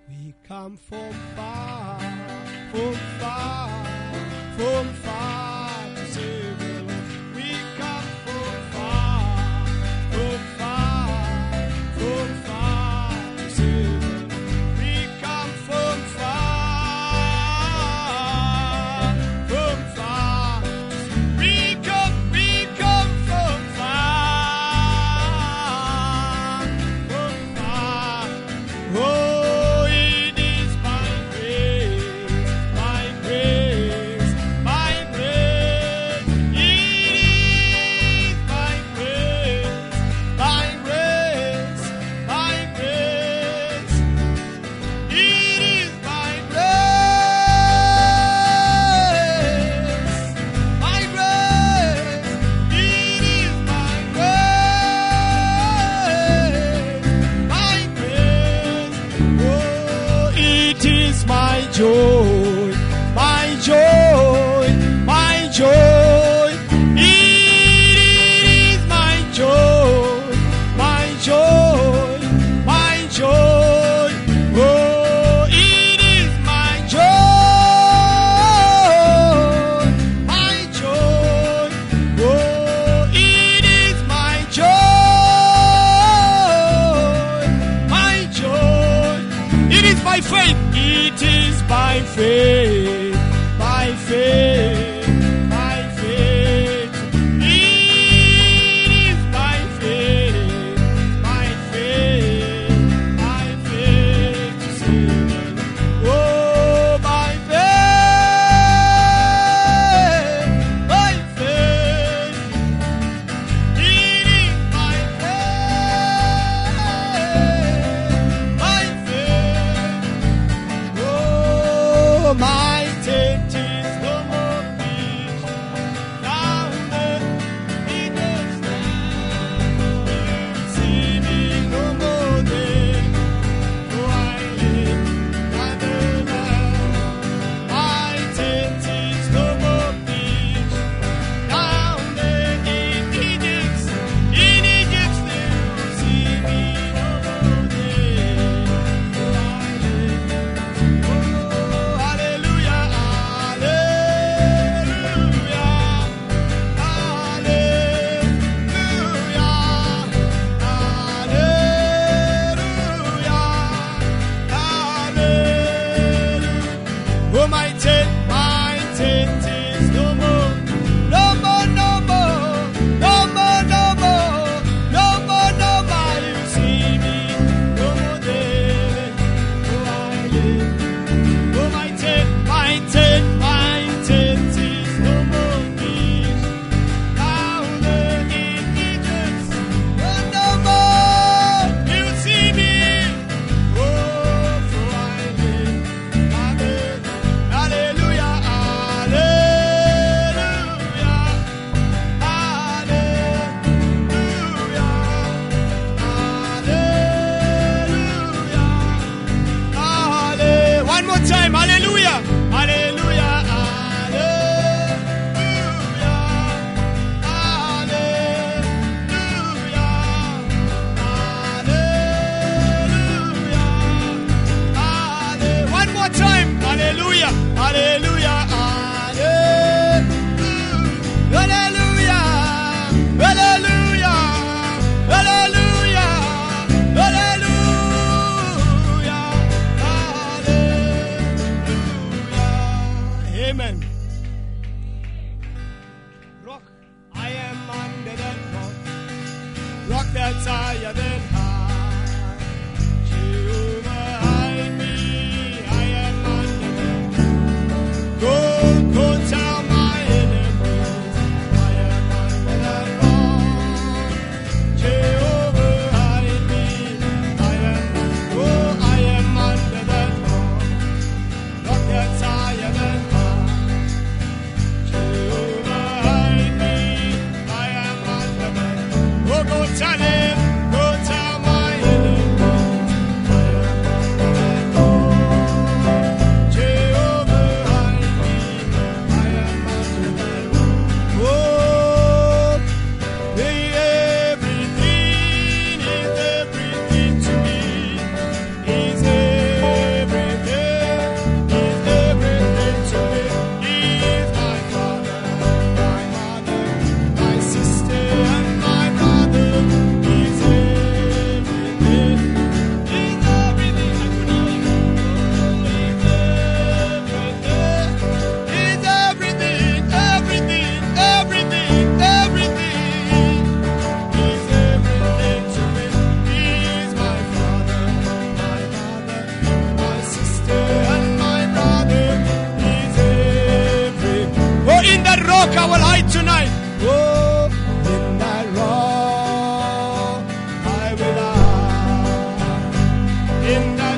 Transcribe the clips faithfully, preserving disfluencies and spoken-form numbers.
We come from far, from far, from far to save the Lord. We come from far, from far, from far to save the Lord. We come from far, from far. We come, we come from far, from far. Oh. Joy, my joy, my joy, it is my joy, my joy, my joy, oh, it is my joy, my joy, oh, it is my joy, my joy, it is my faith. It is by faith, by faith, by faith. It is by faith, by faith, by faith to save. Oh, by faith, by faith. It is by faith, by faith. Oh, my tent is no more.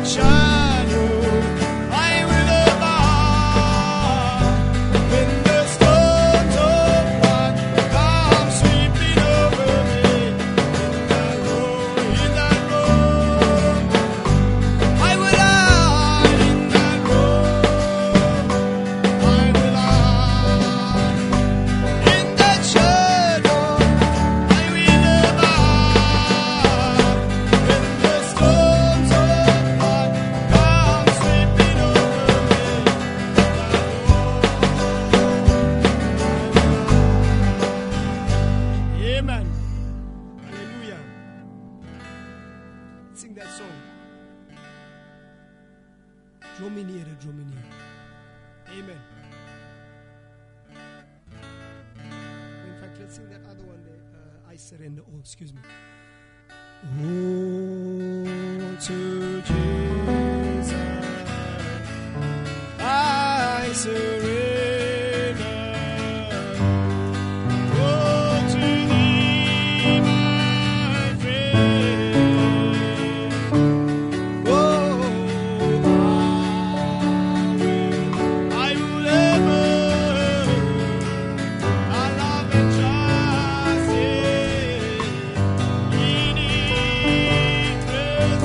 shadow, I will abide. When the storms of life come sweeping over me, in that road, in that road, I will hide in that road. I will hide in that shadow. I will abide when the storms of life come sweeping over me. Amen. Hallelujah. Sing that song. Draw me near, draw me near. Amen. In fact, let's sing that other one there. Uh, I surrender all. Excuse me. Oh, to Jesus I surrender. Oh, to Thee, my friend. Oh, I will, I will ever, I love and trust in His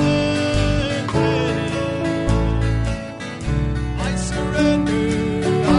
presence. I surrender, I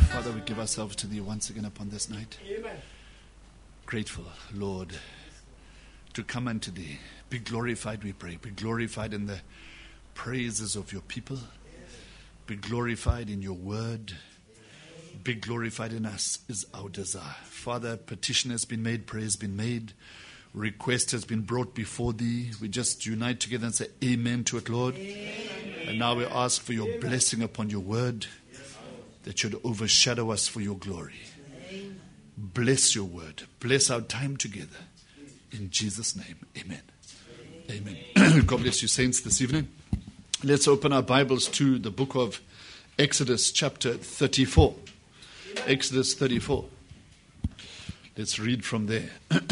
Father, we give ourselves to Thee once again upon this night. Amen. Grateful, Lord, to come unto Thee. Be glorified, we pray. Be glorified in the praises of Your people. Be glorified in Your word. Be glorified in us is our desire. Father, petition has been made, prayer has been made, request has been brought before Thee. We just unite together and say amen to it, Lord. Amen. And now we ask for Your blessing upon Your word that should overshadow us for Your glory. Amen. Bless Your word. Bless our time together. In Jesus' name, amen. Amen. Amen. God bless you, saints, this evening. Let's open our Bibles to the book of Exodus chapter thirty-four. Exodus thirty-four. Let's read from there.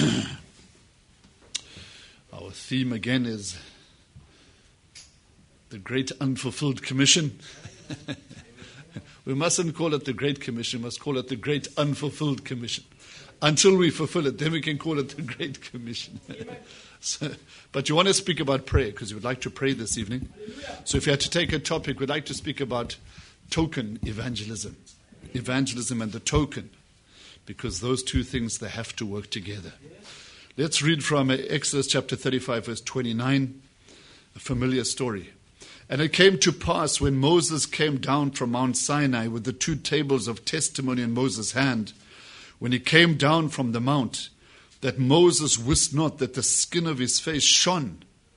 Our theme again is the Great Unfulfilled Commission. We mustn't call it the Great Commission, we must call it the Great Unfulfilled Commission. Until we fulfill it, then we can call it the Great Commission. So, but you want to speak about prayer because you would like to pray this evening. So if you had to take a topic, we'd like to speak about token evangelism. Evangelism and the token, because those two things, they have to work together. Let's read from Exodus chapter thirty-five, verse twenty-nine, a familiar story. And it came to pass when Moses came down from Mount Sinai with the two tables of testimony in Moses' hand, when he came down from the mount, that Moses wist not that the skin of his face shone.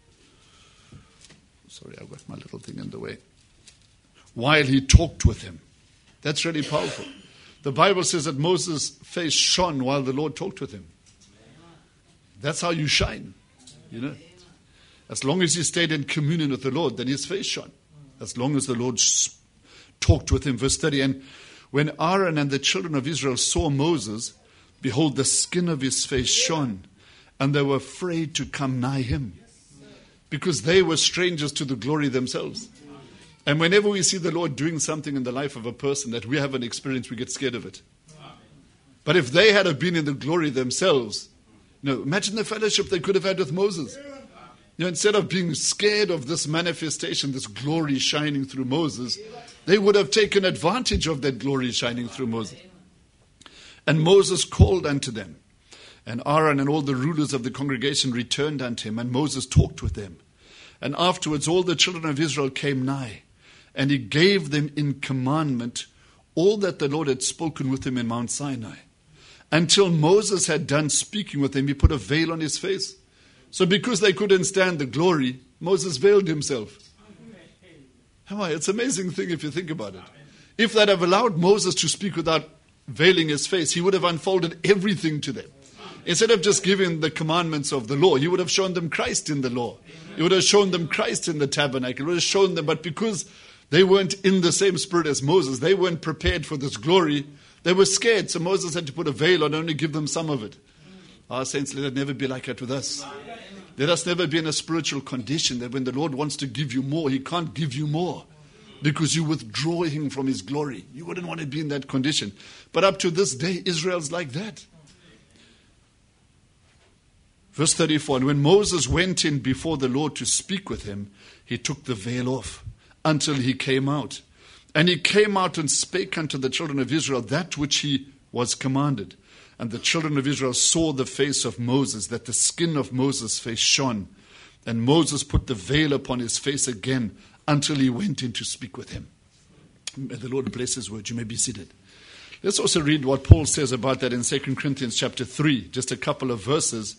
Sorry, I've got my little thing in the way. While he talked with him. That's really powerful. The Bible says that Moses' face shone while the Lord talked with him. That's how you shine, you know. As long as he stayed in communion with the Lord, then his face shone. As long as the Lord talked with him. Verse thirty, and when Aaron and the children of Israel saw Moses, behold, the skin of his face shone, and they were afraid to come nigh him, because they were strangers to the glory themselves. And whenever we see the Lord doing something in the life of a person that we haven't experienced, we get scared of it. But if they had been in the glory themselves, you know, imagine the fellowship they could have had with Moses. You know, instead of being scared of this manifestation, this glory shining through Moses, they would have taken advantage of that glory shining through Moses. And Moses called unto them, and Aaron and all the rulers of the congregation returned unto him, and Moses talked with them. And afterwards all the children of Israel came nigh, and he gave them in commandment all that the Lord had spoken with him in Mount Sinai. Until Moses had done speaking with him, he put a veil on his face. So because they couldn't stand the glory, Moses veiled himself. It's an amazing thing if you think about it. If they'd have allowed Moses to speak without veiling his face, he would have unfolded everything to them. Instead of just giving the commandments of the law, he would have shown them Christ in the law. He would have shown them Christ in the tabernacle. He would have shown them, but because they weren't in the same spirit as Moses, they weren't prepared for this glory, they were scared. So Moses had to put a veil on and only give them some of it. Our saints, let it never be like that with us. Let us never be in a spiritual condition that when the Lord wants to give you more, he can't give you more because you withdraw him from his glory. You wouldn't want to be in that condition. But up to this day, Israel's like that. Verse thirty-four, and when Moses went in before the Lord to speak with him, he took the veil off until he came out. And he came out and spake unto the children of Israel that which he was commanded. And the children of Israel saw the face of Moses, that the skin of Moses' face shone. And Moses put the veil upon his face again until he went in to speak with him. May the Lord bless his word. You may be seated. Let's also read what Paul says about that in Second Corinthians chapter three, just a couple of verses.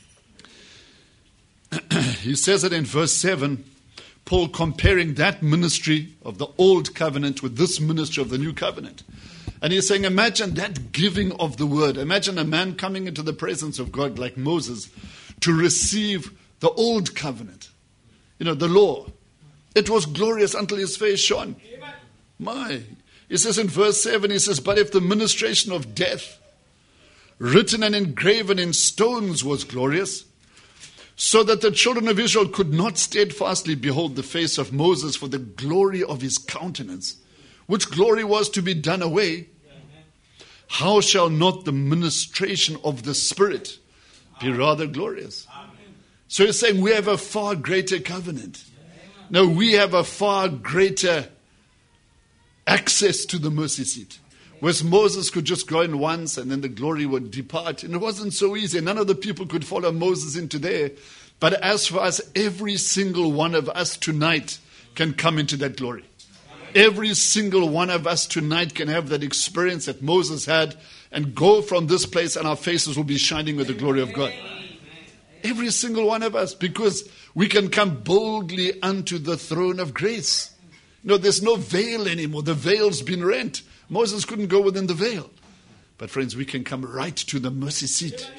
He says it in verse seven, Paul comparing that ministry of the old covenant with this ministry of the new covenant. And he's saying, imagine that giving of the word. Imagine a man coming into the presence of God like Moses to receive the old covenant. You know, the law. It was glorious until his face shone. Amen. My. He says in verse seven, he says, but if the ministration of death, written and engraven in stones, was glorious, so that the children of Israel could not steadfastly behold the face of Moses for the glory of his countenance, which glory was to be done away, how shall not the ministration of the Spirit be rather glorious? So he's saying we have a far greater covenant. No, we have a far greater access to the mercy seat. Whereas Moses could just go in once and then the glory would depart. And it wasn't so easy. None of the people could follow Moses into there. But as for us, every single one of us tonight can come into that glory. Every single one of us tonight can have that experience that Moses had and go from this place and our faces will be shining with the glory of God. Every single one of us, because we can come boldly unto the throne of grace. You know, there's no veil anymore. The veil's been rent. Moses couldn't go within the veil. But friends, we can come right to the mercy seat.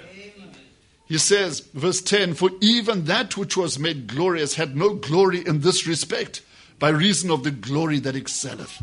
He says, verse ten, for even that which was made glorious had no glory in this respect, by reason of the glory that excelleth.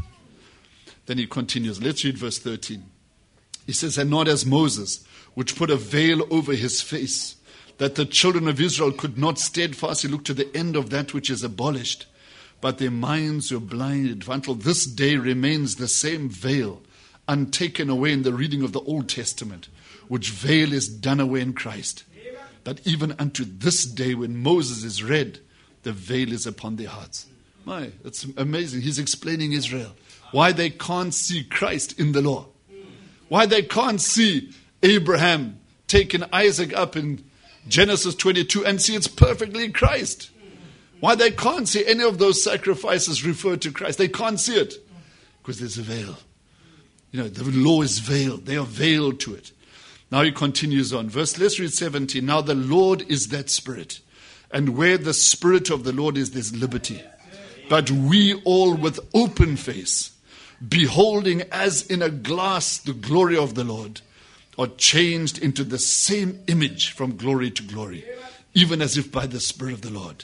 Then he continues. Let's read verse thirteen. He says, and not as Moses, which put a veil over his face, that the children of Israel could not steadfastly look to the end of that which is abolished, but their minds were blinded. For until this day remains the same veil, untaken away in the reading of the Old Testament, which veil is done away in Christ. That even unto this day when Moses is read, the veil is upon their hearts. My, it's amazing. He's explaining Israel. Why they can't see Christ in the law. Why they can't see Abraham taking Isaac up in Genesis twenty-two and see it's perfectly Christ. Why they can't see any of those sacrifices referred to Christ. They can't see it. Because there's a veil. You know, the law is veiled. They are veiled to it. Now he continues on. Verse, let's read seventeen. Now the Lord is that Spirit. And where the Spirit of the Lord is, there's liberty. But we all with open face, beholding as in a glass the glory of the Lord, are changed into the same image from glory to glory, even as if by the Spirit of the Lord.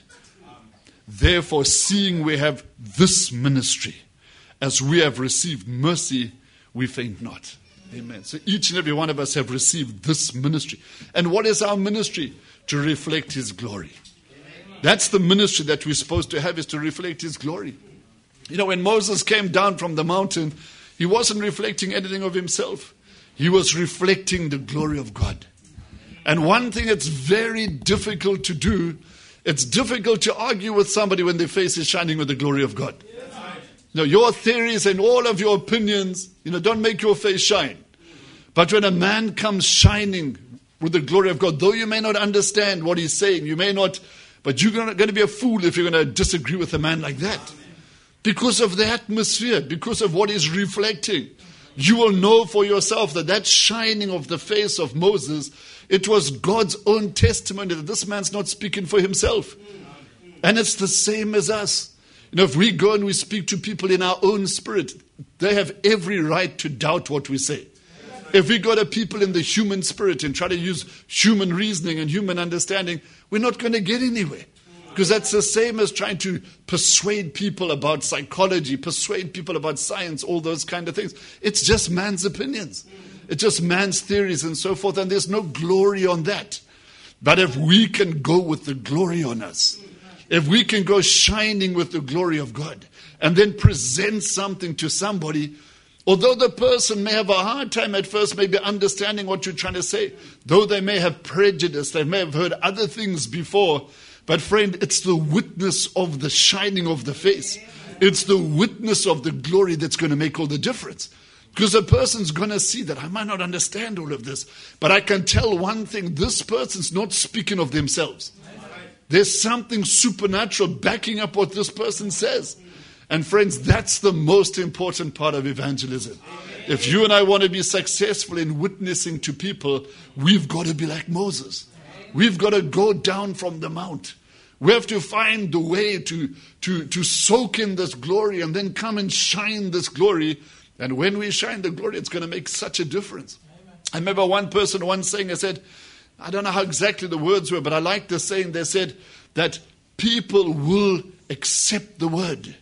Therefore, seeing we have this ministry, as we have received mercy, we faint not. Amen. So each and every one of us have received this ministry. And what is our ministry? To reflect His glory. That's the ministry that we're supposed to have, is to reflect His glory. You know, when Moses came down from the mountain, he wasn't reflecting anything of himself. He was reflecting the glory of God. And one thing that's very difficult to do, it's difficult to argue with somebody when their face is shining with the glory of God. You know, your theories and all of your opinions, you know, don't make your face shine. But when a man comes shining with the glory of God, though you may not understand what he's saying, you may not, but you're going to be a fool if you're going to disagree with a man like that. Because of the atmosphere, because of what he's reflecting. You will know for yourself that that shining of the face of Moses, it was God's own testimony that this man's not speaking for himself. And it's the same as us. You know, if we go and we speak to people in our own spirit, they have every right to doubt what we say. If we go to people in the human spirit and try to use human reasoning and human understanding, we're not going to get anywhere. Because that's the same as trying to persuade people about psychology, persuade people about science, all those kind of things. It's just man's opinions. It's just man's theories and so forth, and there's no glory on that. But if we can go with the glory on us, if we can go shining with the glory of God, and then present something to somebody, although the person may have a hard time at first maybe understanding what you're trying to say, though they may have prejudice, they may have heard other things before, but friend, it's the witness of the shining of the face. It's the witness of the glory that's going to make all the difference. Because a person's going to see that I might not understand all of this, but I can tell one thing, this person's not speaking of themselves. There's something supernatural backing up what this person says. And friends, that's the most important part of evangelism. If you and I want to be successful in witnessing to people, we've got to be like Moses. We've got to go down from the mount. We have to find the way to, to, to soak in this glory and then come and shine this glory. And when we shine the glory, it's going to make such a difference. Amen. I remember one person once saying, I said, I don't know how exactly the words were, but I like the saying. They said that people will accept the word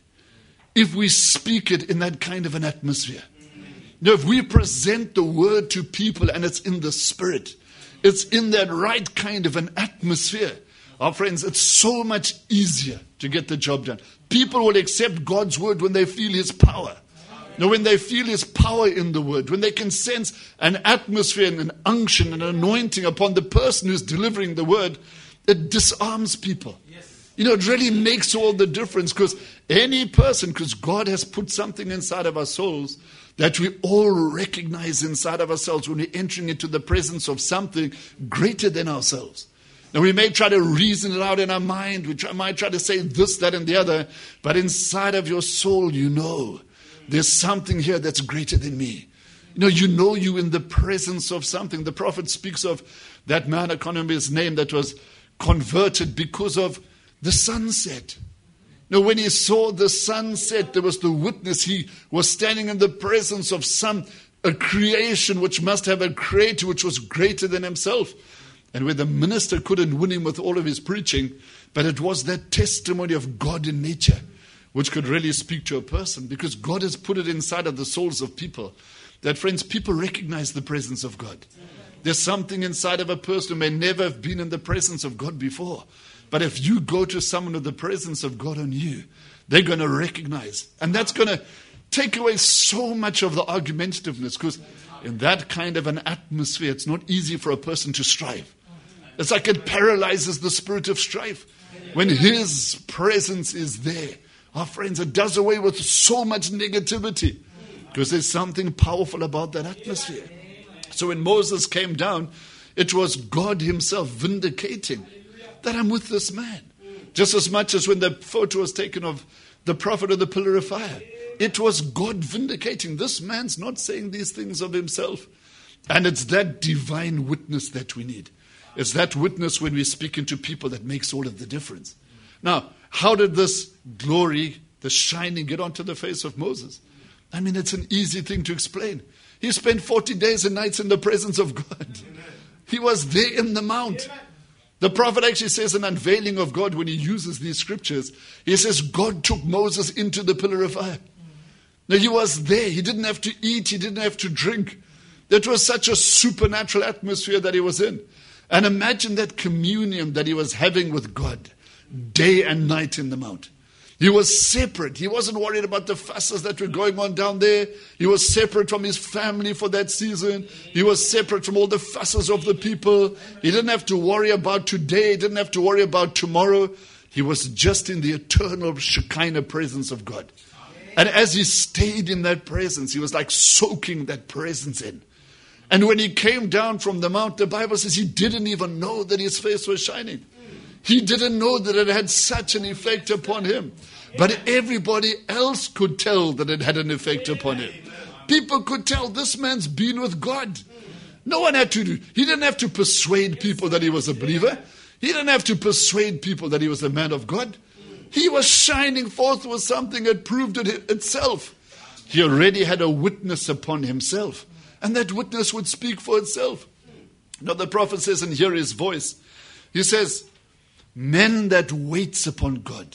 if we speak it in that kind of an atmosphere. Now, if we present the word to people and it's in the spirit, it's in that right kind of an atmosphere. Our friends, it's so much easier to get the job done. People will accept God's word when they feel His power. Now, when they feel His power in the word, when they can sense an atmosphere and an unction and an anointing upon the person who's delivering the word, it disarms people. Yes. You know, it really makes all the difference, because any person, because God has put something inside of our souls that we all recognize inside of ourselves when we're entering into the presence of something greater than ourselves. Now, we may try to reason it out in our mind. We try, might try to say this, that, and the other. But inside of your soul, you know there's something here that's greater than me. You know, you know you in the presence of something. The prophet speaks of that man, I can't remember his name, that was converted because of the sunset. Now, when he saw the sunset, there was the witness. He was standing in the presence of some a creation which must have a creator which was greater than himself. And where the minister couldn't win him with all of his preaching, but it was that testimony of God in nature which could really speak to a person, because God has put it inside of the souls of people. That, friends, people recognize the presence of God. There's something inside of a person who may never have been in the presence of God before. But if you go to someone with the presence of God on you, they're going to recognize. And that's going to take away so much of the argumentativeness, because in that kind of an atmosphere, it's not easy for a person to strive. It's like it paralyzes the spirit of strife. When His presence is there, our friends, it does away with so much negativity, because there's something powerful about that atmosphere. So when Moses came down, it was God Himself vindicating that I'm with this man. Just as much as when the photo was taken of the prophet of the pillar of fire, it was God vindicating. This man's not saying these things of himself. And it's that divine witness that we need. It's that witness when we speak into people that makes all of the difference. Now, how did this glory, the shining, get onto the face of Moses? I mean, it's an easy thing to explain. He spent forty days and nights in the presence of God. He was there in the mount. The prophet actually says an unveiling of God when he uses these scriptures. He says God took Moses into the pillar of fire. Now, he was there. He didn't have to eat. He didn't have to drink. That was such a supernatural atmosphere that he was in. And imagine that communion that he was having with God day and night in the mount. He was separate. He wasn't worried about the fusses that were going on down there. He was separate from his family for that season. He was separate from all the fusses of the people. He didn't have to worry about today. He didn't have to worry about tomorrow. He was just in the eternal Shekinah presence of God. And as he stayed in that presence, he was like soaking that presence in. And when he came down from the mount, the Bible says he didn't even know that his face was shining. He didn't know that it had such an effect upon him. But everybody else could tell that it had an effect upon him. People could tell this man's been with God. No one had to do. He didn't have to persuade people that he was a believer. He didn't have to persuade people that he was a man of God. He was shining forth with something that proved it itself. He already had a witness upon himself. And that witness would speak for itself. Now the prophet says, and hear his voice. He says, men that waits upon God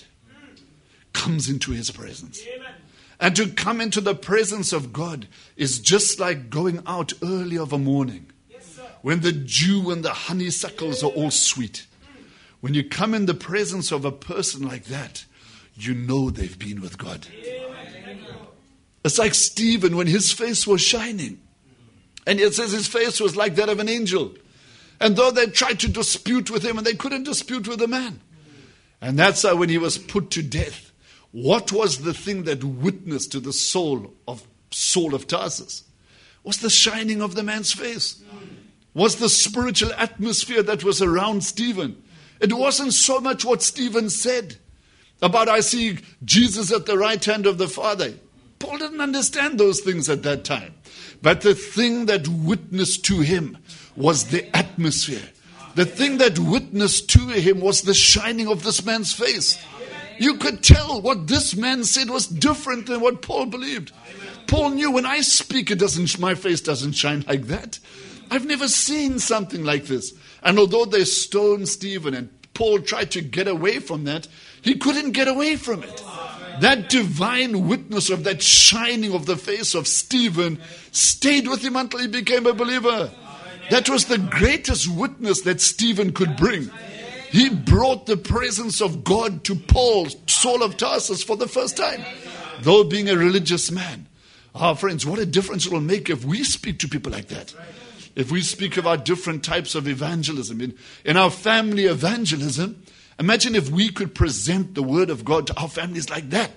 comes into His presence. Amen. And to come into the presence of God is just like going out early of a morning, yes, when the dew and the honeysuckles are all sweet. When you come in the presence of a person like that, you know they've been with God. Amen. It's like Stephen when his face was shining. And it says his face was like that of an angel. And though they tried to dispute with him, and they couldn't dispute with the man. And that's how when he was put to death, what was the thing that witnessed to the soul of Saul of Tarsus? Was the shining of the man's face. Was the spiritual atmosphere that was around Stephen. It wasn't so much what Stephen said about, I see Jesus at the right hand of the Father. Paul didn't understand those things at that time. But the thing that witnessed to him was the atmosphere. The thing that witnessed to him was the shining of this man's face. You could tell what this man said was different than what Paul believed. Paul knew when I speak, it doesn't, my face doesn't shine like that. I've never seen something like this. And although they stoned Stephen and Paul tried to get away from that, he couldn't get away from it. That divine witness of that shining of the face of Stephen stayed with him until he became a believer. That was the greatest witness that Stephen could bring. He brought the presence of God to Paul, Saul of Tarsus, for the first time. Though being a religious man. Our friends, what a difference it will make if we speak to people like that. If we speak about different types of evangelism. In, in our family evangelism, Imagine if we could present the Word of God to our families like that.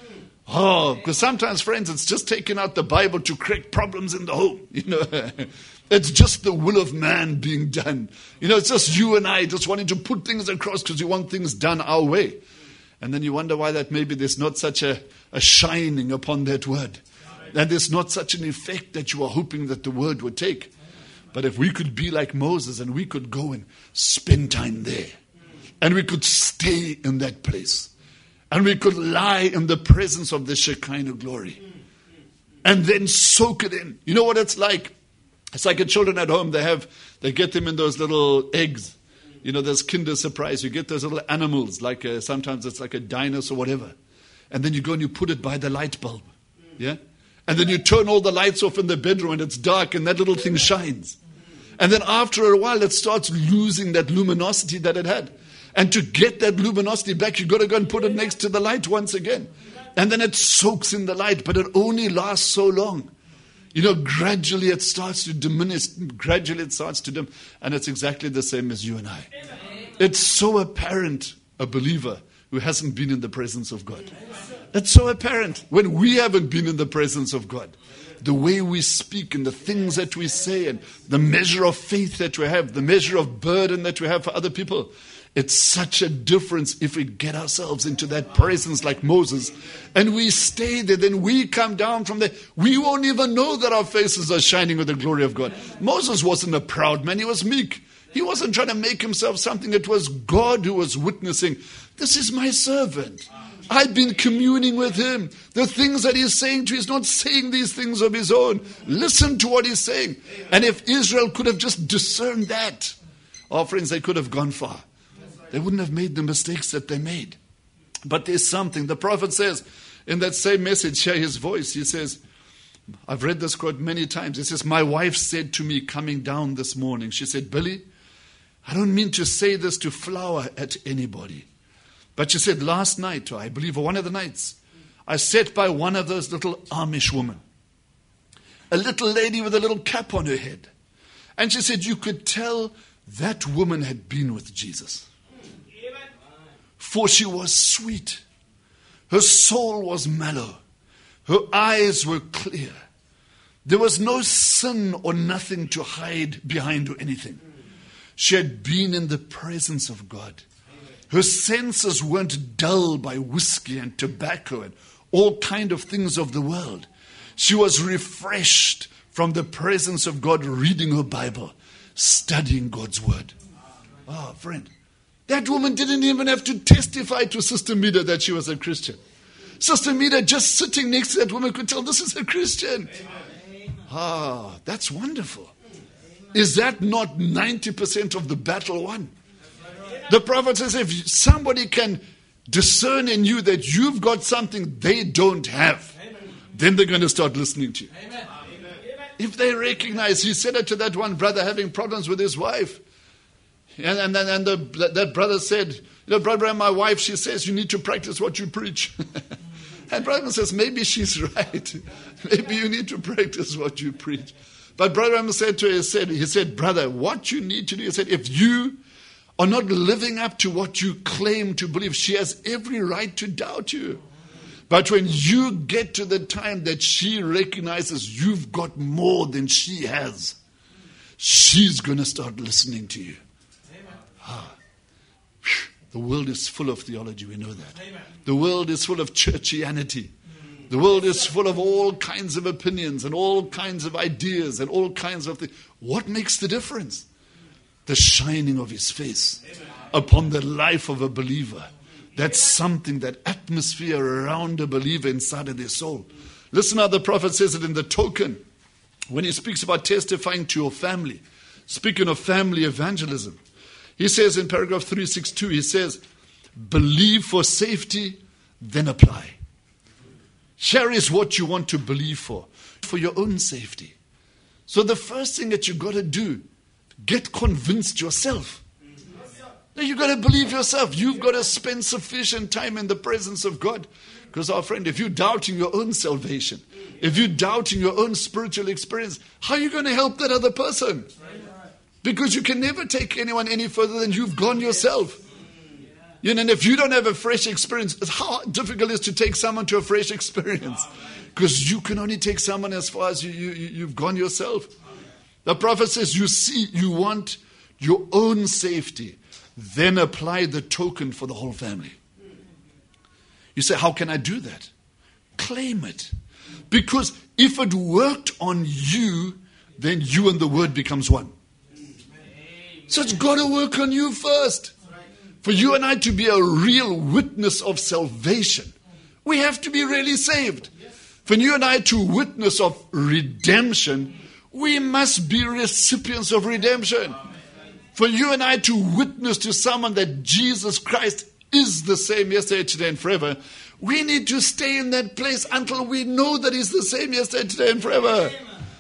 Oh, because sometimes, friends, it's just taking out the Bible to correct problems in the home. You know, it's just the will of man being done. You know, it's just you and I just wanting to put things across because we want things done our way. And then you wonder why that maybe there's not such a, a shining upon that word. And there's not such an effect that you are hoping that the word would take. But if we could be like Moses and we could go and spend time there. And we could stay in that place. And we could lie in the presence of the Shekinah glory. And then soak it in. You know what it's like? It's like a children at home. They have, they get them in those little eggs. You know, there's Kinder Surprise. You get those little animals. Like a, sometimes it's like a dinosaur or whatever. And then you go and you put it by the light bulb. Yeah? And then you turn all the lights off in the bedroom and it's dark and that little thing shines. And then after a while it starts losing that luminosity that it had. And to get that luminosity back, you've got to go and put it next to the light once again. And then it soaks in the light, but it only lasts so long. You know, gradually it starts to diminish. Gradually it starts to dim. And it's exactly the same as you and I. It's so apparent, a believer who hasn't been in the presence of God. It's so apparent when we haven't been in the presence of God. The way we speak and the things that we say and the measure of faith that we have, the measure of burden that we have for other people. It's such a difference if we get ourselves into that presence like Moses and we stay there, then we come down from there. We won't even know that our faces are shining with the glory of God. Moses wasn't a proud man, he was meek. He wasn't trying to make himself something. It was God who was witnessing, this is my servant. I've been communing with him. The things that he's saying to you, he's not saying these things of his own. Listen to what he's saying. And if Israel could have just discerned that, our friends, they could have gone far. They wouldn't have made the mistakes that they made. But there's something. The prophet says in that same message, hear his voice. He says, I've read this quote many times. He says, my wife said to me coming down this morning, she said, Billy, I don't mean to say this to flower at anybody. But she said, last night, or I believe one of the nights, I sat by one of those little Amish women. A little lady with a little cap on her head. And she said, you could tell that woman had been with Jesus. For she was sweet. Her soul was mellow. Her eyes were clear. There was no sin or nothing to hide behind or anything. She had been in the presence of God. Her senses weren't dulled by whiskey and tobacco and all kind of things of the world. She was refreshed from the presence of God, reading her Bible, studying God's word. Oh, friend. That woman didn't even have to testify to Sister Mida that she was a Christian. Sister Mida, just sitting next to that woman, could tell this is a Christian. Ah, that's wonderful. Is that not ninety percent of the battle won? The prophet says if somebody can discern in you that you've got something they don't have, then they're going to start listening to you. If they recognize, he said it to that one brother having problems with his wife. And, and, and the, that brother said, you know, brother, and my wife, she says, you need to practice what you preach. And brother says, maybe she's right. Maybe you need to practice what you preach. But brother said to her, he said, he said, brother, what you need to do, he said, if you are not living up to what you claim to believe, she has every right to doubt you. But when you get to the time that she recognizes you've got more than she has, she's going to start listening to you. Ah. The world is full of theology, we know that. The world is full of churchianity. The world is full of all kinds of opinions and all kinds of ideas and all kinds of things. What makes the difference? The shining of his face upon the life of a believer. That's something, that atmosphere around a believer inside of their soul. Listen how the prophet says it in the token when he speaks about testifying to your family. Speaking of family evangelism. He says in paragraph three sixty-two, he says, believe for safety, then apply. Here is what you want to believe for, for your own safety. So the first thing that you've got to do, get convinced yourself. Now you've got to believe yourself. You've got to spend sufficient time in the presence of God. Because our friend, if you're doubting your own salvation, if you're doubting your own spiritual experience, how are you going to help that other person? Because you can never take anyone any further than you've gone yourself. You know, and if you don't have a fresh experience, it's how difficult it is to take someone to a fresh experience. Because you can only take someone as far as you, you, you've gone yourself. The prophet says, you see, you want your own safety, then apply the token for the whole family. You say, how can I do that? Claim it. Because if it worked on you, then you and the word becomes one. So it's got to work on you first. For you and I to be a real witness of salvation, we have to be really saved. For you and I to witness of redemption, we must be recipients of redemption. For you and I to witness to someone that Jesus Christ is the same yesterday, today, and forever, we need to stay in that place until we know that He's the same yesterday, today, and forever.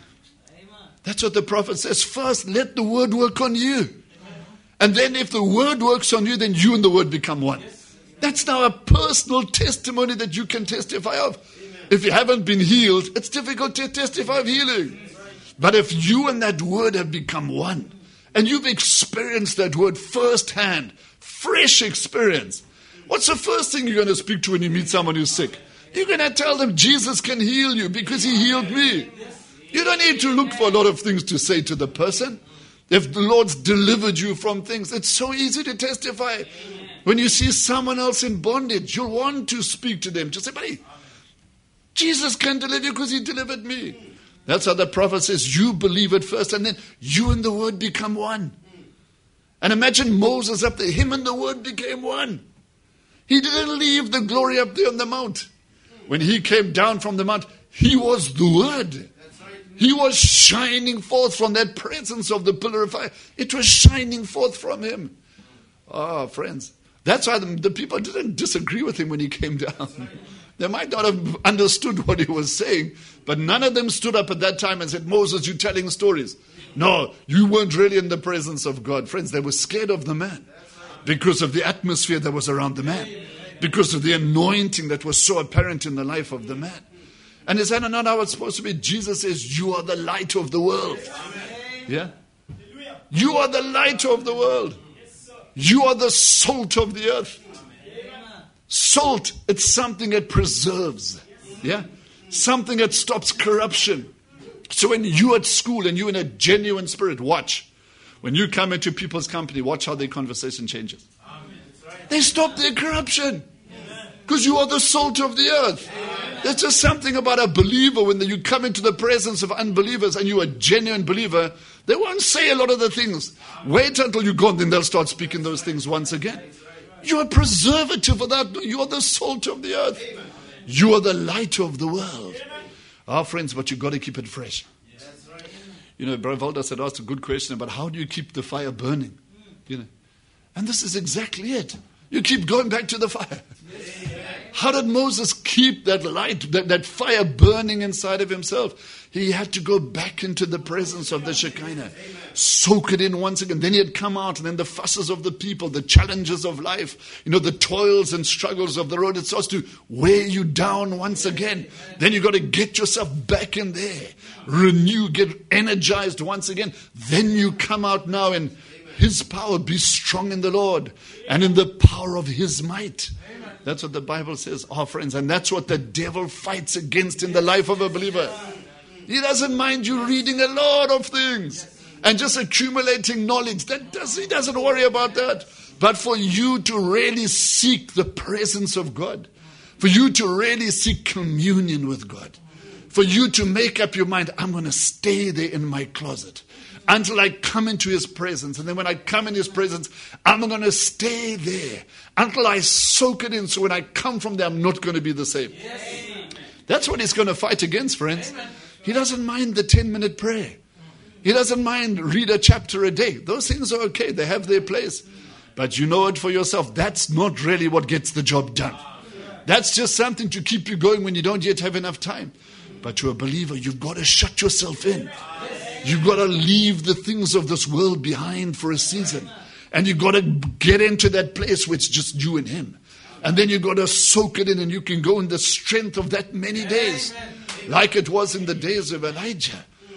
That's what the prophet says. First, let the word work on you. And then if the word works on you, then you and the word become one. That's now a personal testimony that you can testify of. If you haven't been healed, it's difficult to testify of healing. But if you and that word have become one, and you've experienced that word firsthand, fresh experience, what's the first thing you're going to speak to when you meet someone who's sick? You're going to tell them Jesus can heal you because He healed me. You don't need to look for a lot of things to say to the person. If the Lord's delivered you from things, it's so easy to testify. When you see someone else in bondage, you'll want to speak to them. Just say, buddy, Jesus can deliver you because He delivered me. That's how the prophet says, you believe it first, and then you and the word become one. And imagine Moses up there, him and the word became one. He didn't leave the glory up there on the mount. When he came down from the mount, he was the word. He was shining forth from that presence of the pillar of fire. It was shining forth from him. Oh, friends. That's why the, the people didn't disagree with him when he came down. They might not have understood what he was saying, but none of them stood up at that time and said, Moses, you're telling stories. No, you weren't really in the presence of God. Friends, they were scared of the man because of the atmosphere that was around the man, because of the anointing that was so apparent in the life of the man. And is that not how it's supposed to be? Jesus says, you are the light of the world. Yeah? You are the light of the world. You are the salt of the earth. Salt, it's something that preserves. Yeah? Something that stops corruption. So when you're at school and you're in a genuine spirit, watch. When you come into people's company, watch how their conversation changes. They stop their corruption. Because you are the salt of the earth. There's just something about a believer when you come into the presence of unbelievers and you're a genuine believer, they won't say a lot of the things. Wait until you're gone, then they'll start speaking those things once again. You're a preservative of that. You are the salt of the earth. You are the light of the world. Our friends, but you've got to keep it fresh. You know, Brother Valdas had asked a good question about how do you keep the fire burning? You know, and this is exactly it. You keep going back to the fire. How did Moses keep that light, that, that fire burning inside of himself? He had to go back into the presence of the Shekinah. Soak it in once again. Then he had come out, and then the fusses of the people, the challenges of life, you know, the toils and struggles of the road, it starts to weigh you down once again. Then you've got to get yourself back in there. Renew, get energized once again. Then you come out now in His power. Be strong in the Lord and in the power of His might. That's what the Bible says, our friends. And that's what the devil fights against in the life of a believer. He doesn't mind you reading a lot of things and just accumulating knowledge. That does, he doesn't worry about that. But for you to really seek the presence of God, for you to really seek communion with God, for you to make up your mind, I'm going to stay there in my closet until I come into His presence. And then when I come in His presence, I'm going to stay there until I soak it in. So when I come from there, I'm not going to be the same. Yes. That's what He's going to fight against, friends. Amen. He doesn't mind the ten-minute prayer. He doesn't mind read a chapter a day. Those things are okay. They have their place. But you know it for yourself. That's not really what gets the job done. That's just something to keep you going when you don't yet have enough time. But to a believer, you've got to shut yourself in. You've got to leave the things of this world behind for a season. And you've got to get into that place where it's just you and Him. And then you've got to soak it in, and you can go in the strength of that many days. Like it was in the days of Elijah.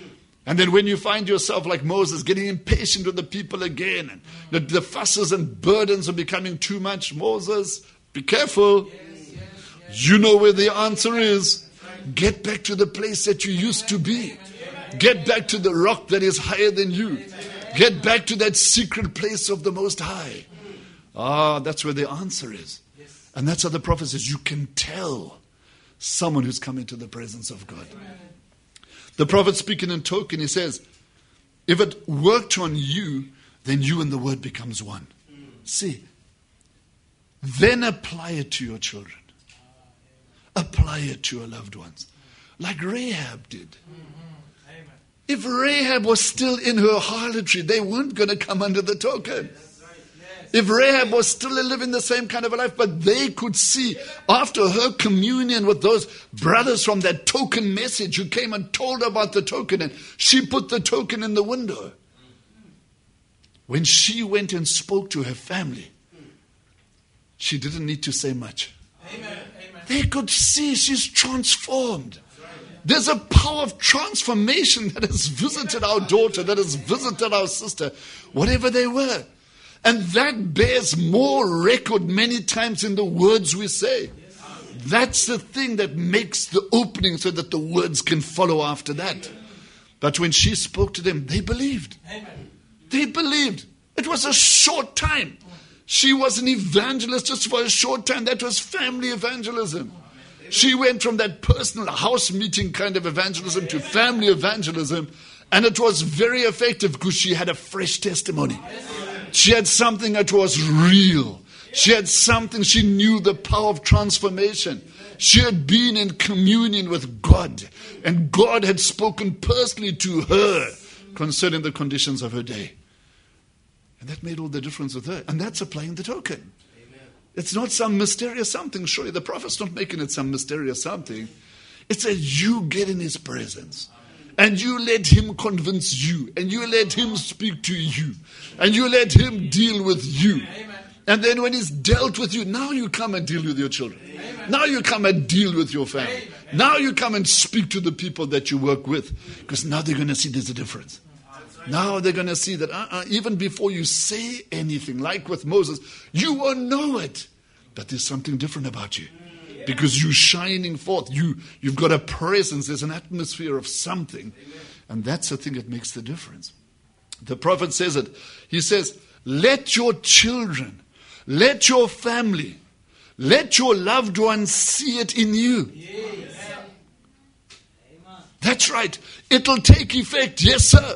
And then when you find yourself like Moses, getting impatient with the people again, and the, the fusses and burdens are becoming too much, Moses, be careful. Yes, yes, yes. You know where the answer is. Get back to the place that you used to be. Get back to the rock that is higher than you. Get back to that secret place of the Most High. Ah, that's where the answer is. And that's how the prophet says, you can tell someone who's come into the presence of God. The prophet speaking in token, he says, if it worked on you, then you and the word becomes one. See, then apply it to your children. Apply it to your loved ones. Like Rahab did. If Rahab was still in her harlotry, they weren't going to come under the token. If Rahab was still living the same kind of a life, but they could see after her communion with those brothers from that token message who came and told her about the token, and she put the token in the window. When she went and spoke to her family, she didn't need to say much. Amen. They could see she's transformed. There's a power of transformation that has visited our daughter, that has visited our sister, whatever they were. And that bears more record many times in the words we say. That's the thing that makes the opening so that the words can follow after that. But when she spoke to them, they believed. They believed. It was a short time. She was an evangelist just for a short time. That was family evangelism. She went from that personal house meeting kind of evangelism to family evangelism. And it was very effective because she had a fresh testimony. She had something that was real. She had something, she knew the power of transformation. She had been in communion with God. And God had spoken personally to her concerning the conditions of her day. And that made all the difference with her. And that's applying the token. Amen. It's not some mysterious something. Surely the prophet's not making it some mysterious something. It's a you get in his presence. And you let him convince you. And you let him speak to you. And you let him deal with you. Amen. And then when he's dealt with you, now you come and deal with your children. Amen. Now you come and deal with your family. Amen. Now you come and speak to the people that you work with. Because now they're going to see there's a difference. Now they're going to see that uh-uh, even before you say anything, like with Moses, you will know it. That there's something different about you. Because you're shining forth. You, you've got a presence. There's an atmosphere of something. And that's the thing that makes the difference. The prophet says it. He says, let your children, let your family, let your loved ones see it in you. Yes. That's right. It'll take effect. Yes, sir.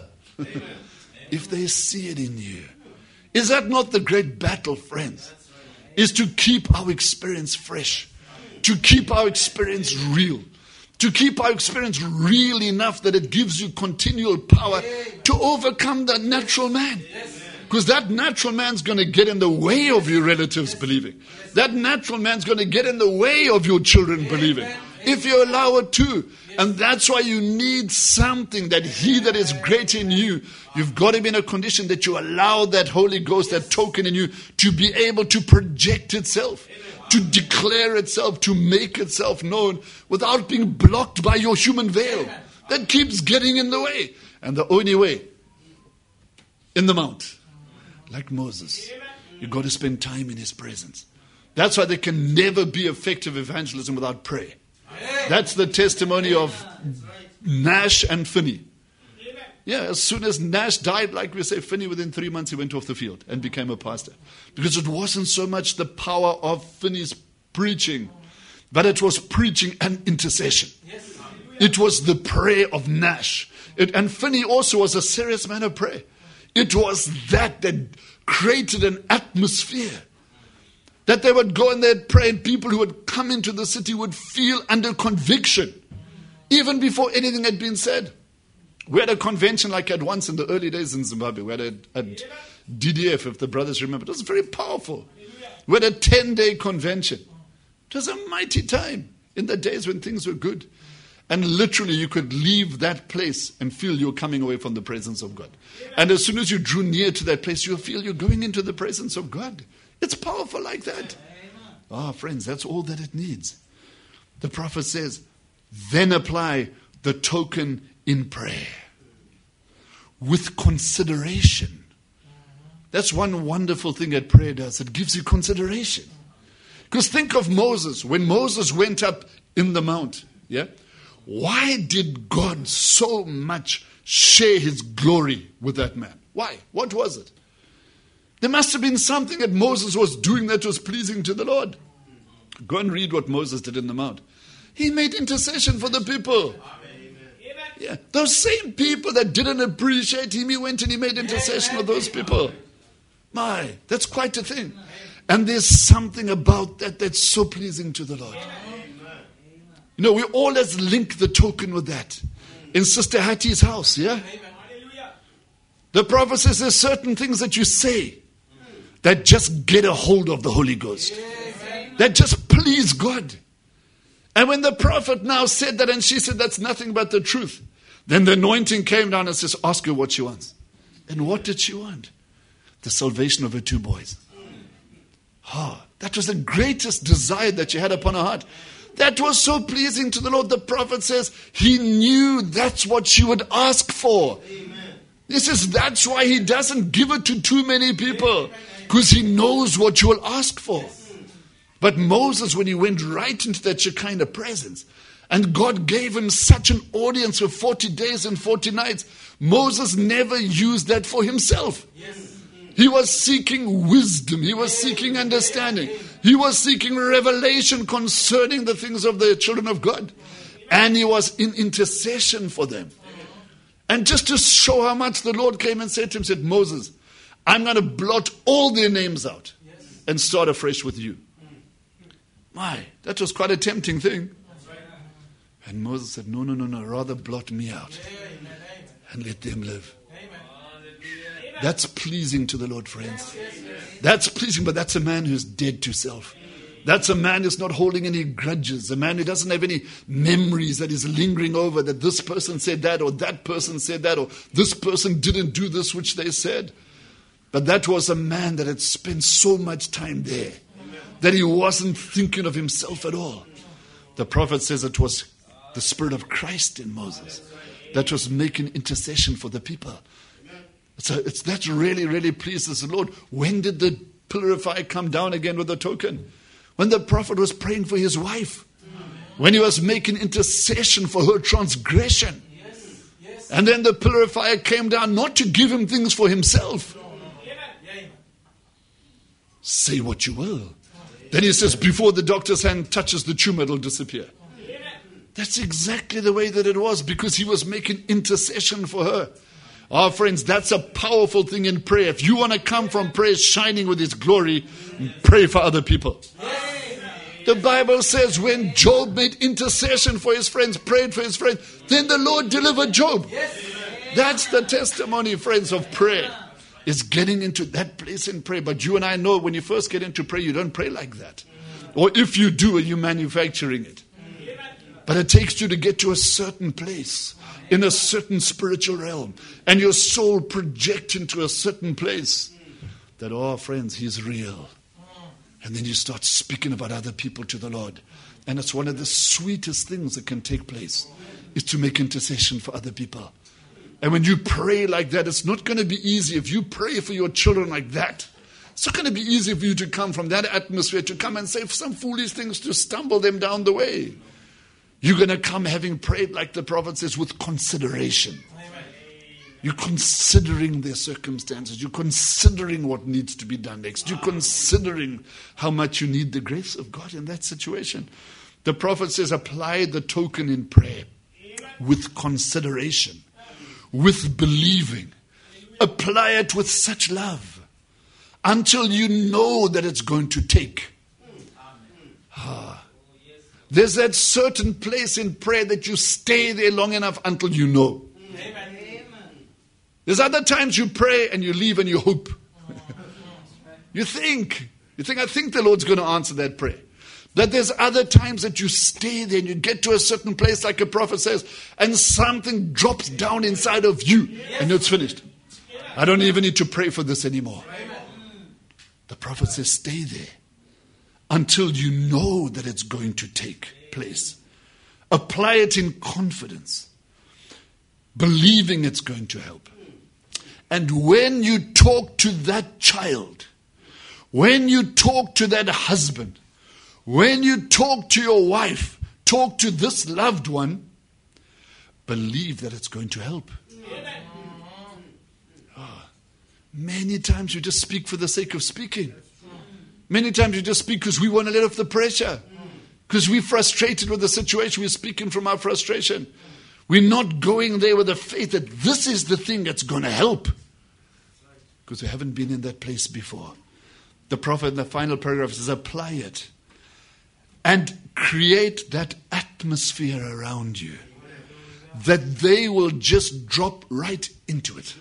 If they see it in you. Is that not the great battle, friends? Is to keep our experience fresh. To keep our experience real. To keep our experience real enough that it gives you continual power to overcome the natural man. Because that natural man's going to get in the way of your relatives believing. That natural man's going to get in the way of your children believing. If you allow it to. And that's why you need something that he that is great in you, you've got to be in a condition that you allow that Holy Ghost, that token in you, to be able to project itself, to declare itself, to make itself known without being blocked by your human veil that keeps getting in the way. And the only way, in the mount, like Moses, you've got to spend time in his presence. That's why there can never be effective evangelism without prayer. That's the testimony of Nash and Finney. Yeah, as soon as Nash died, like we say, Finney, within three months he went off the field and became a pastor. Because it wasn't so much the power of Finney's preaching, but it was preaching and intercession. It was the prayer of Nash. It, and Finney also was a serious man of prayer. It was that that created an atmosphere. That they would go and they'd pray, and people who would come into the city would feel under conviction, even before anything had been said. We had a convention like at once in the early days in Zimbabwe. We had a, a D D F, if the brothers remember. It was very powerful. We had a ten-day convention. It was a mighty time in the days when things were good. And literally you could leave that place and feel you're coming away from the presence of God. And as soon as you drew near to that place, you'll feel you're going into the presence of God. It's powerful like that. Ah, oh, friends, that's all that it needs. The prophet says, then apply the token in prayer. with consideration. That's one wonderful thing that prayer does. It gives you consideration. Because think of Moses. When Moses went up in the mount, yeah, why did God so much share his glory with that man? Why? What was it? There must have been something that Moses was doing that was pleasing to the Lord. Go and read what Moses did in the mount. He made intercession for the people. Yeah, those same people that didn't appreciate him, he went and he made intercession for those people. My, that's quite a thing. And there's something about that that's so pleasing to the Lord. You know, we always link the token with that. In Sister Hattie's house, yeah? The prophet says there's certain things that you say that just get a hold of the Holy Ghost. That just please God. And when the prophet now said that and she said that's nothing but the truth, then the anointing came down and says, ask her what she wants. And what did she want? The salvation of her two boys. Oh, that was the greatest desire that she had upon her heart. That was so pleasing to the Lord. The prophet says he knew that's what she would ask for. Amen. He says that's why he doesn't give it to too many people. Because he knows what you will ask for. But Moses, when he went right into that Shekinah presence, and God gave him such an audience for forty days and forty nights, Moses never used that for himself. He was seeking wisdom. He was seeking understanding. He was seeking revelation concerning the things of the children of God. And he was in intercession for them. And just to show how much the Lord came and said to him, said, Moses, I'm going to blot all their names out and start afresh with you. My, that was quite a tempting thing. And Moses said, no, no, no, no, rather blot me out and let them live. That's pleasing to the Lord, friends. That's pleasing, but that's a man who's dead to self. That's a man who's not holding any grudges. A man who doesn't have any memories that is lingering over that this person said that or that person said that or this person didn't do this which they said. But that was a man that had spent so much time there that he wasn't thinking of himself at all. The prophet says it was the Spirit of Christ in Moses that was making intercession for the people. So it's that really, really pleases the Lord. When did the pillar of fire come down again with the token? When the prophet was praying for his wife. When he was making intercession for her transgression. And then the pillar of fire came down not to give him things for himself. Say what you will. Then he says, before the doctor's hand touches the tumor, it'll disappear. That's exactly the way that it was, because he was making intercession for her. Oh, friends, that's a powerful thing in prayer. If you want to come from prayer shining with his glory, pray for other people. The Bible says when Job made intercession for his friends, prayed for his friends, then the Lord delivered Job. That's the testimony, friends, of prayer. Is getting into that place in prayer. But you and I know when you first get into prayer, you don't pray like that. Or if you do, you're manufacturing it. But it takes you to get to a certain place, in a certain spiritual realm, and your soul project into a certain place that, oh, friends, he's real. And then you start speaking about other people to the Lord. And it's one of the sweetest things that can take place, is to make intercession for other people. And when you pray like that, it's not going to be easy. If you pray for your children like that, it's not going to be easy for you to come from that atmosphere to come and say some foolish things to stumble them down the way. You're going to come having prayed, like the prophet says, with consideration. You're considering their circumstances. You're considering what needs to be done next. You're considering how much you need the grace of God in that situation. The prophet says, apply the token in prayer with consideration, with believing. Apply it with such love until you know that it's going to take. Ah. There's that certain place in prayer that you stay there long enough until you know. Amen. There's other times you pray and you leave and you hope. You think, you think, I think the Lord's going to answer that prayer. That there's other times that you stay there and you get to a certain place, like a prophet says, and something drops down inside of you and it's finished. I don't even need to pray for this anymore. The prophet says, stay there until you know that it's going to take place. Apply it in confidence, believing it's going to help. And when you talk to that child, when you talk to that husband, when you talk to your wife, talk to this loved one, believe that it's going to help. Oh, many times you just speak for the sake of speaking. Many times you just speak because we want to let off the pressure. Because we're frustrated with the situation. We're speaking from our frustration. We're not going there with the faith that this is the thing that's going to help. Because we haven't been in that place before. The prophet in the final paragraph says, apply it. And create that atmosphere around you. That they will just drop right into it.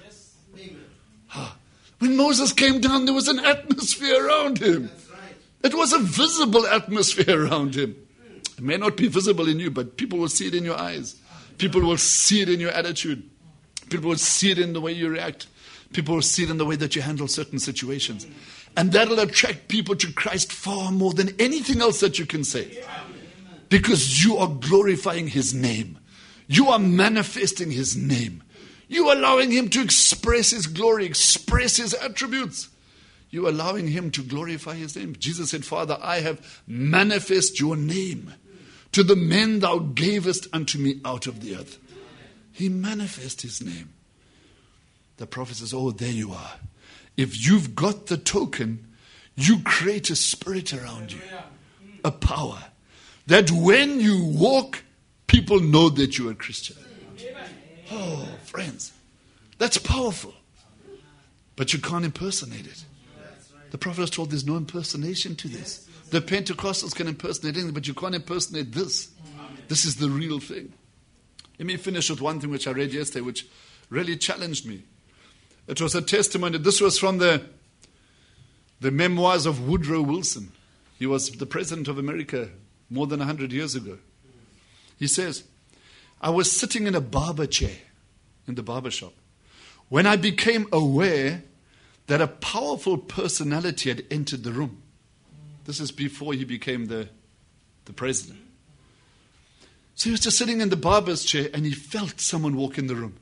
Ah. When Moses came down, there was an atmosphere around him. It was a visible atmosphere around him. It may not be visible in you, but people will see it in your eyes. People will see it in your attitude. People will see it in the way you react. People will see it in the way that you handle certain situations. And that'll attract people to Christ far more than anything else that you can say. Because you are glorifying His name. You are manifesting His name. You are allowing Him to express His glory, express His attributes. You are allowing Him to glorify His name. Jesus said, Father, I have manifest your name to the men thou gavest unto me out of the earth. He manifests His name. The prophet says, oh, there you are. If you've got the token, you create a spirit around you, a power, that when you walk, people know that you're a Christian. Oh, friends, that's powerful. But you can't impersonate it. The prophet was told there's no impersonation to this. The Pentecostals can impersonate anything, but you can't impersonate this. This is the real thing. Let me finish with one thing which I read yesterday, which really challenged me. It was a testimony. This was from the, the memoirs of Woodrow Wilson. He was the president of America more than one hundred years ago. He says, I was sitting in a barber chair in the barber shop when I became aware that a powerful personality had entered the room. This is before he became the, the president. So he was just sitting in the barber's chair and he felt someone walk in the room.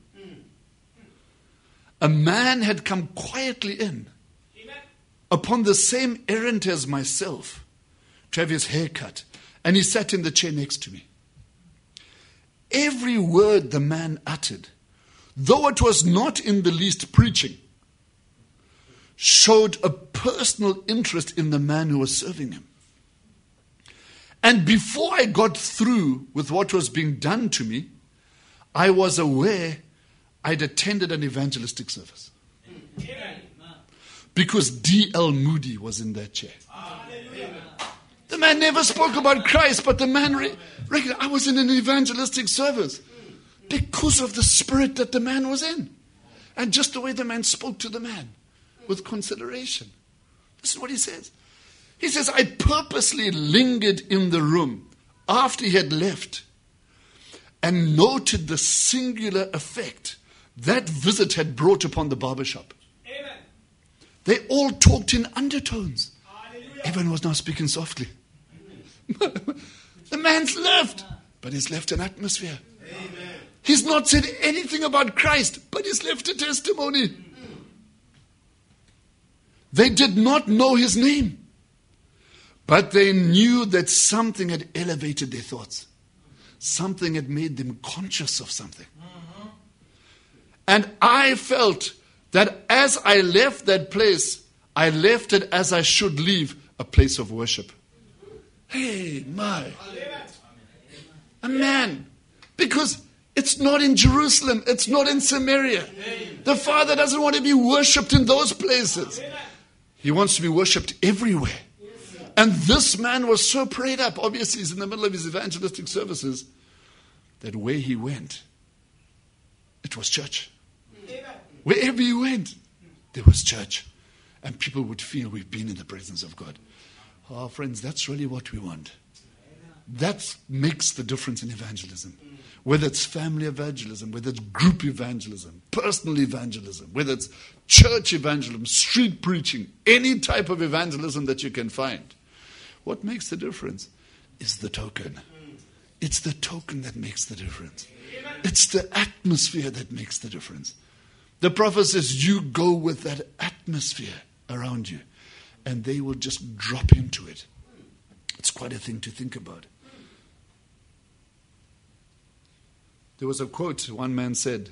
A man had come quietly in upon the same errand as myself to have his hair cut. And he sat in the chair next to me. Every word the man uttered, though it was not in the least preaching, showed a personal interest in the man who was serving him. And before I got through with what was being done to me, I was aware I'd attended an evangelistic service. Because D L Moody was in that chair. The man never spoke about Christ, but the man re- reckoned I was in an evangelistic service because of the spirit that the man was in. And just the way the man spoke to the man with consideration. This is what he says. He says, I purposely lingered in the room after he had left and noted the singular effect that visit had brought upon the barbershop. Amen. They all talked in undertones. Hallelujah. Everyone was now speaking softly. The man's left, but he's left an atmosphere. Amen. He's not said anything about Christ, but he's left a testimony. They did not know his name, but they knew that something had elevated their thoughts. Something had made them conscious of something. And I felt that as I left that place, I left it as I should leave, a place of worship. Hey, my. A man. Because it's not in Jerusalem. It's not in Samaria. The Father doesn't want to be worshipped in those places. He wants to be worshipped everywhere. And this man was so prayed up. Obviously, he's in the middle of his evangelistic services. That where he went, it was church. Wherever he went, there was church. And people would feel we've been in the presence of God. Oh, friends, that's really what we want. That makes the difference in evangelism. Whether it's family evangelism, whether it's group evangelism, personal evangelism, whether it's church evangelism, street preaching, any type of evangelism that you can find. What makes the difference is the token. It's the token that makes the difference. It's the atmosphere that makes the difference. The prophet says, you go with that atmosphere around you, and they will just drop into it. It's quite a thing to think about. There was a quote one man said.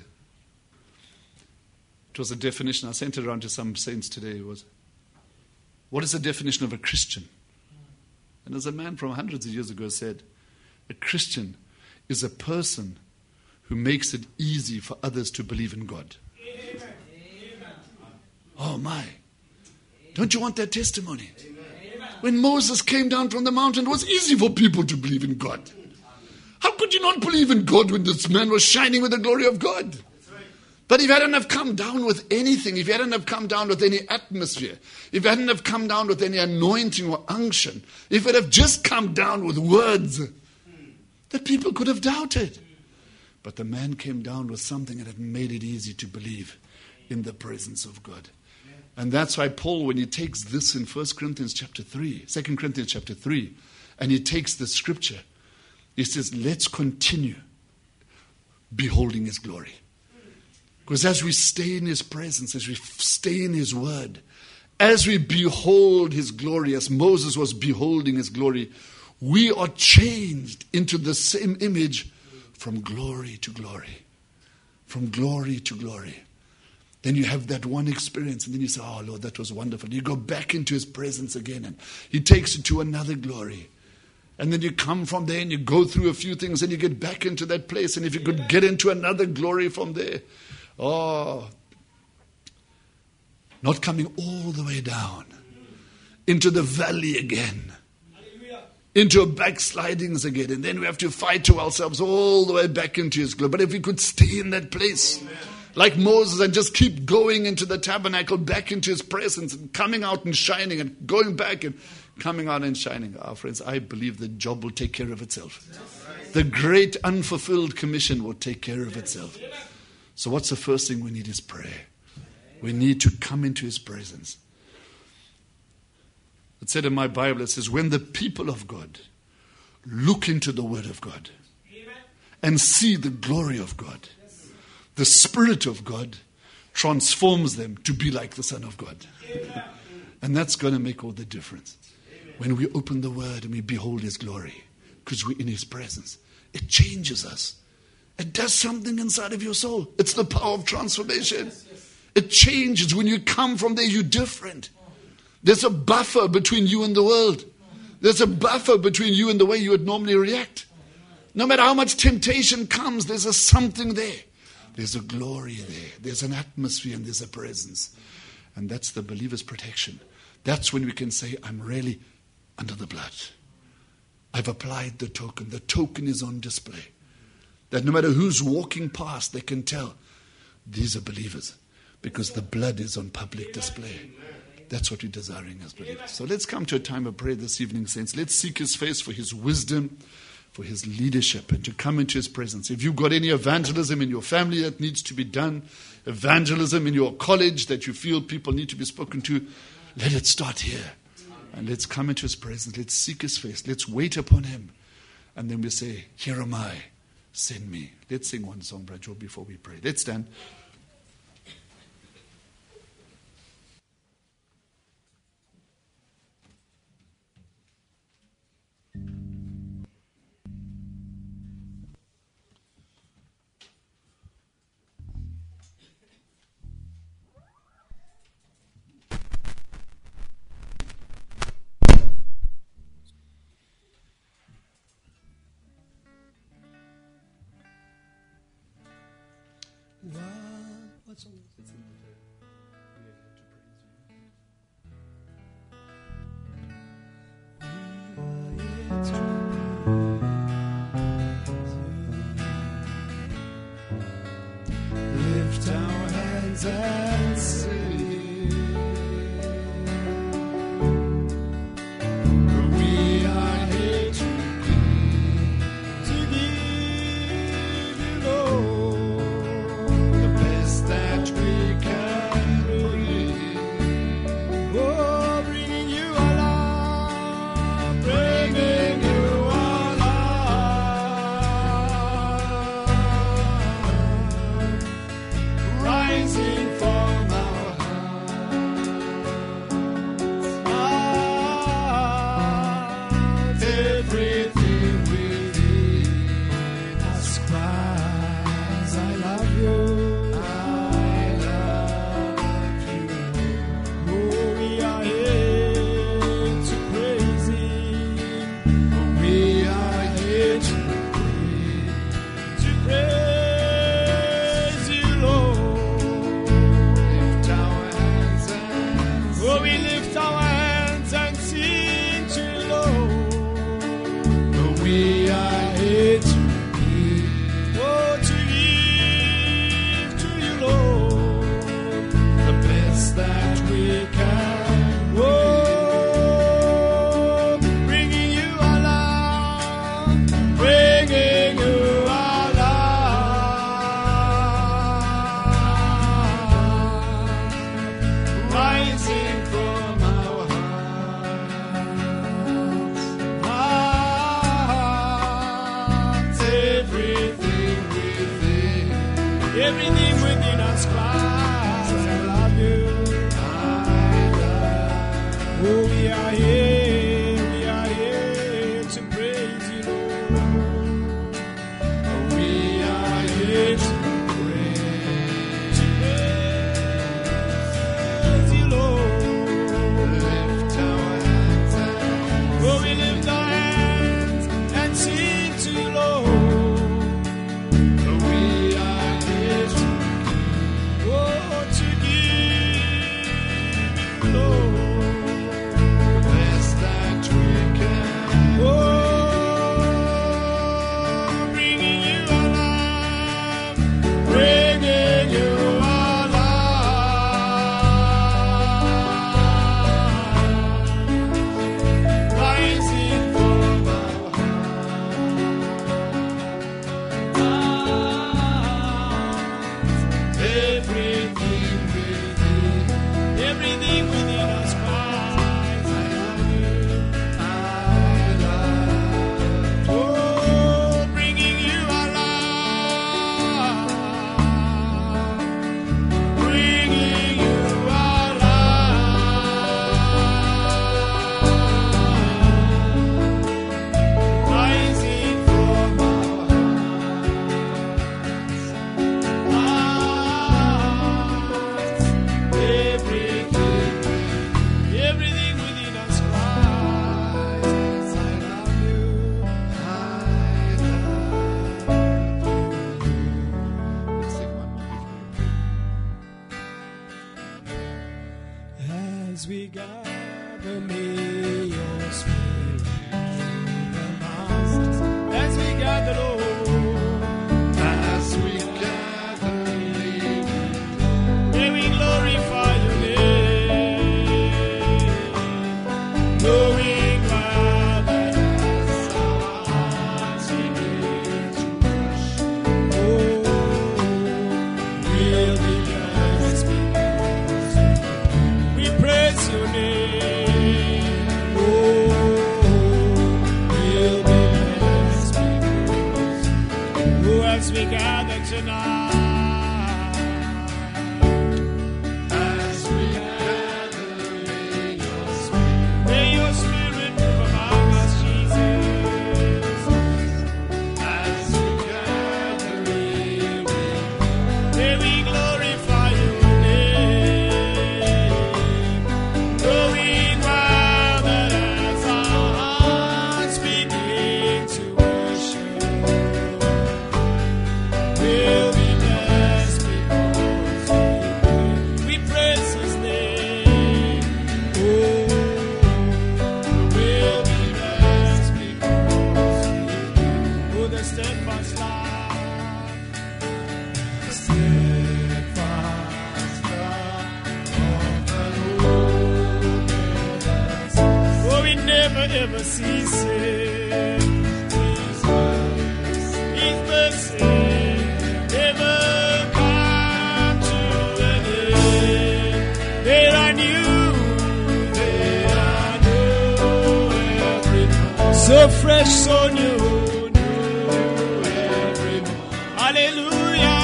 It was a definition. I sent it around to some saints today. It was, what is the definition of a Christian? And as a man from hundreds of years ago said, a Christian is a person who makes it easy for others to believe in God. Amen. Oh my. Don't you want that testimony? Amen. When Moses came down from the mountain, it was easy for people to believe in God. How could you not believe in God when this man was shining with the glory of God? But if he hadn't have come down with anything, if he hadn't have come down with any atmosphere, if he hadn't have come down with any anointing or unction, if it had just come down with words, that people could have doubted. But the man came down with something that had made it easy to believe in the presence of God. And that's why Paul, when he takes this in First Corinthians chapter three, Second Corinthians chapter three, and he takes the scripture, he says, let's continue beholding his glory. Because as we stay in his presence, as we stay in his word, as we behold his glory, as Moses was beholding his glory, we are changed into the same image from glory to glory. From glory to glory. Then you have that one experience, and then you say, oh Lord, that was wonderful. You go back into his presence again, and he takes you to another glory. And then you come from there and you go through a few things and you get back into that place. And if you could get into another glory from there, oh, not coming all the way down into the valley again, into backslidings again. And then we have to fight to ourselves all the way back into his glory. But if we could stay in that place, like Moses, and just keep going into the tabernacle, back into his presence, and coming out and shining, and going back and coming out and shining. Our friends, I believe the job will take care of itself. The great unfulfilled commission will take care of itself. So what's the first thing we need is prayer. We need to come into his presence. It said in my Bible, it says, when the people of God look into the word of God and see the glory of God, the Spirit of God transforms them to be like the Son of God. And that's going to make all the difference. When we open the word and we behold his glory, because we're in his presence, it changes us. It does something inside of your soul. It's the power of transformation. It changes. When you come from there, you're different. There's a buffer between you and the world. There's a buffer between you and the way you would normally react. No matter how much temptation comes, there's a something there. There's a glory there. There's an atmosphere and there's a presence. And that's the believer's protection. That's when we can say, I'm really under the blood. I've applied the token. The token is on display. That no matter who's walking past, they can tell these are believers. Because the blood is on public display. That's what we're desiring as believers. So let's come to a time of prayer this evening, saints. Let's seek his face for his wisdom, for his leadership, and to come into his presence. If you've got any evangelism in your family that needs to be done, evangelism in your college that you feel people need to be spoken to, let it start here. And let's come into his presence. Let's seek his face. Let's wait upon him. And then we say, here am I. Send me. Let's sing one song, Brother Joe, before we pray. Let's stand. What song is it? Lift our hands and sing. We are here to give, to give you, Lord, the best that we can bring. Oh, bringing you our love, bringing you our love, rising As we gather, may your spirit move amongst us. As we gather, Lord, As we gather, may we glorify your name, knowing well that as our hearts begin to worship, oh, we'll be blessed because we praise your name. Oh, we'll be blessed because, oh, as we gather tonight. as we gather, may your spirit, May your spirit move among us, Jesus. as we gather, May we glorify your name, knowing well that as our hearts begin to worship, we'll be blessed because we praise his name. Oh, we'll be blessed because oh, the steadfast love, the steadfast love of the Lord with us. Oh, we never ever cease it. His mercy, His mercy never come to an end. They are new, they are new every morning. So fresh, so new, new every morning. Hallelujah.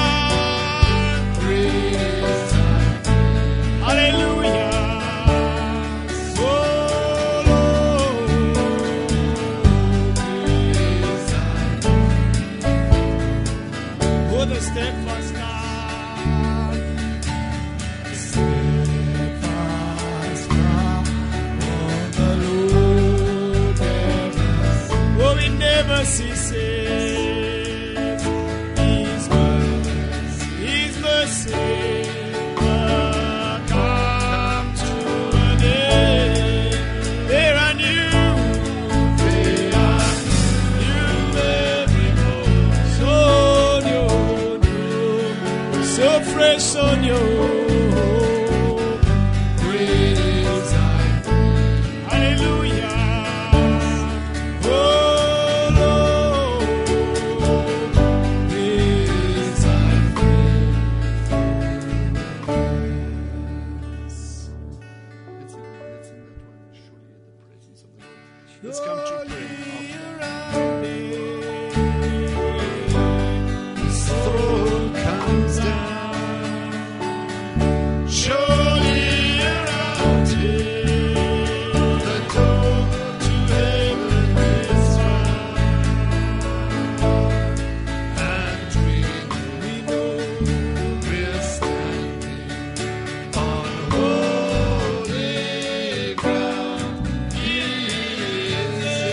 Hallelujah. Oh, Lord. Oh, the steadfast love, the steadfast love of the Lord never, oh, it never ceases. His mercy, His mercy will come to an end. They are new, they are new every morning. So new, new, so fresh, so new. Great is thy hallelujah. Oh Lord, great is thy It's in, it's in that one. Surely in the presence of the Lord. Let's come to pray. His throne comes down. Surely around him, the door to heaven is found. And we know we're standing on holy ground. He is